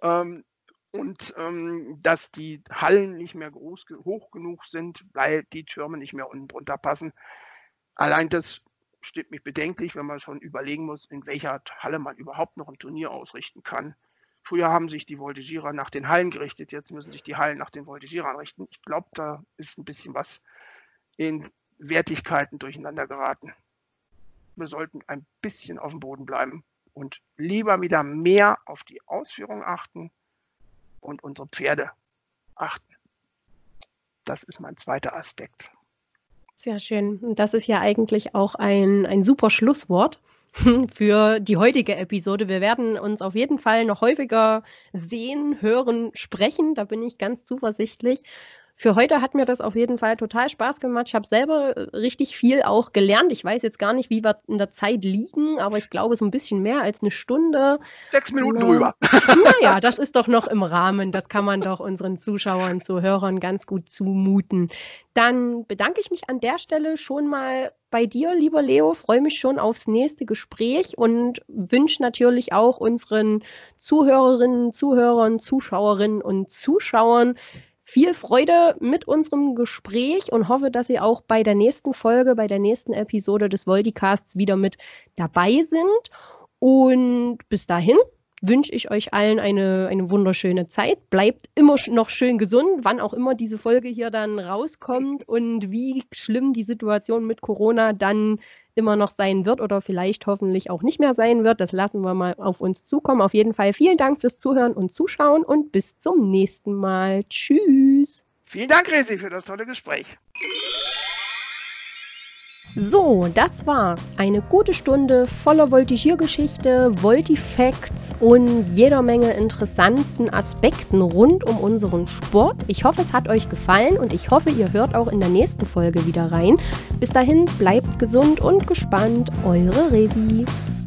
Dass die Hallen nicht mehr hoch genug sind, weil die Türme nicht mehr unten drunter passen. Allein das stimmt mich bedenklich, wenn man schon überlegen muss, in welcher Halle man überhaupt noch ein Turnier ausrichten kann. Früher haben sich die Voltigierer nach den Hallen gerichtet, jetzt müssen sich die Hallen nach den Voltigierern richten. Ich glaube, da ist ein bisschen was in Wertigkeiten durcheinander geraten. Wir sollten ein bisschen auf dem Boden bleiben und lieber wieder mehr auf die Ausführung achten und unsere Pferde achten. Das ist mein zweiter Aspekt. Sehr schön. Und das ist ja eigentlich auch ein super Schlusswort für die heutige Episode. Wir werden uns auf jeden Fall noch häufiger sehen, hören, sprechen. Da bin ich ganz zuversichtlich. Für heute hat mir das auf jeden Fall total Spaß gemacht. Ich habe selber richtig viel auch gelernt. Ich weiß jetzt gar nicht, wie wir in der Zeit liegen, aber ich glaube, so ein bisschen mehr als eine Stunde. 6 Minuten drüber. Naja, das ist doch noch im Rahmen. Das kann man doch unseren Zuschauern, Zuhörern ganz gut zumuten. Dann bedanke ich mich an der Stelle schon mal bei dir, lieber Leo. Freue mich schon aufs nächste Gespräch und wünsche natürlich auch unseren Zuhörerinnen, Zuhörern, Zuschauerinnen und Zuschauern viel Freude mit unserem Gespräch und hoffe, dass Sie auch bei der nächsten Folge, bei der nächsten Episode des Volticasts wieder mit dabei sind. Und bis dahin wünsche ich euch allen eine wunderschöne Zeit. Bleibt immer noch schön gesund, wann auch immer diese Folge hier dann rauskommt und wie schlimm die Situation mit Corona dann immer noch sein wird oder vielleicht hoffentlich auch nicht mehr sein wird. Das lassen wir mal auf uns zukommen. Auf jeden Fall vielen Dank fürs Zuhören und Zuschauen und bis zum nächsten Mal. Tschüss. Vielen Dank, Resi, für das tolle Gespräch. So, das war's. Eine gute Stunde voller Voltigiergeschichte, Voltifacts und jeder Menge interessanten Aspekten rund um unseren Sport. Ich hoffe, es hat euch gefallen und ich hoffe, ihr hört auch in der nächsten Folge wieder rein. Bis dahin, bleibt gesund und gespannt. Eure Resi.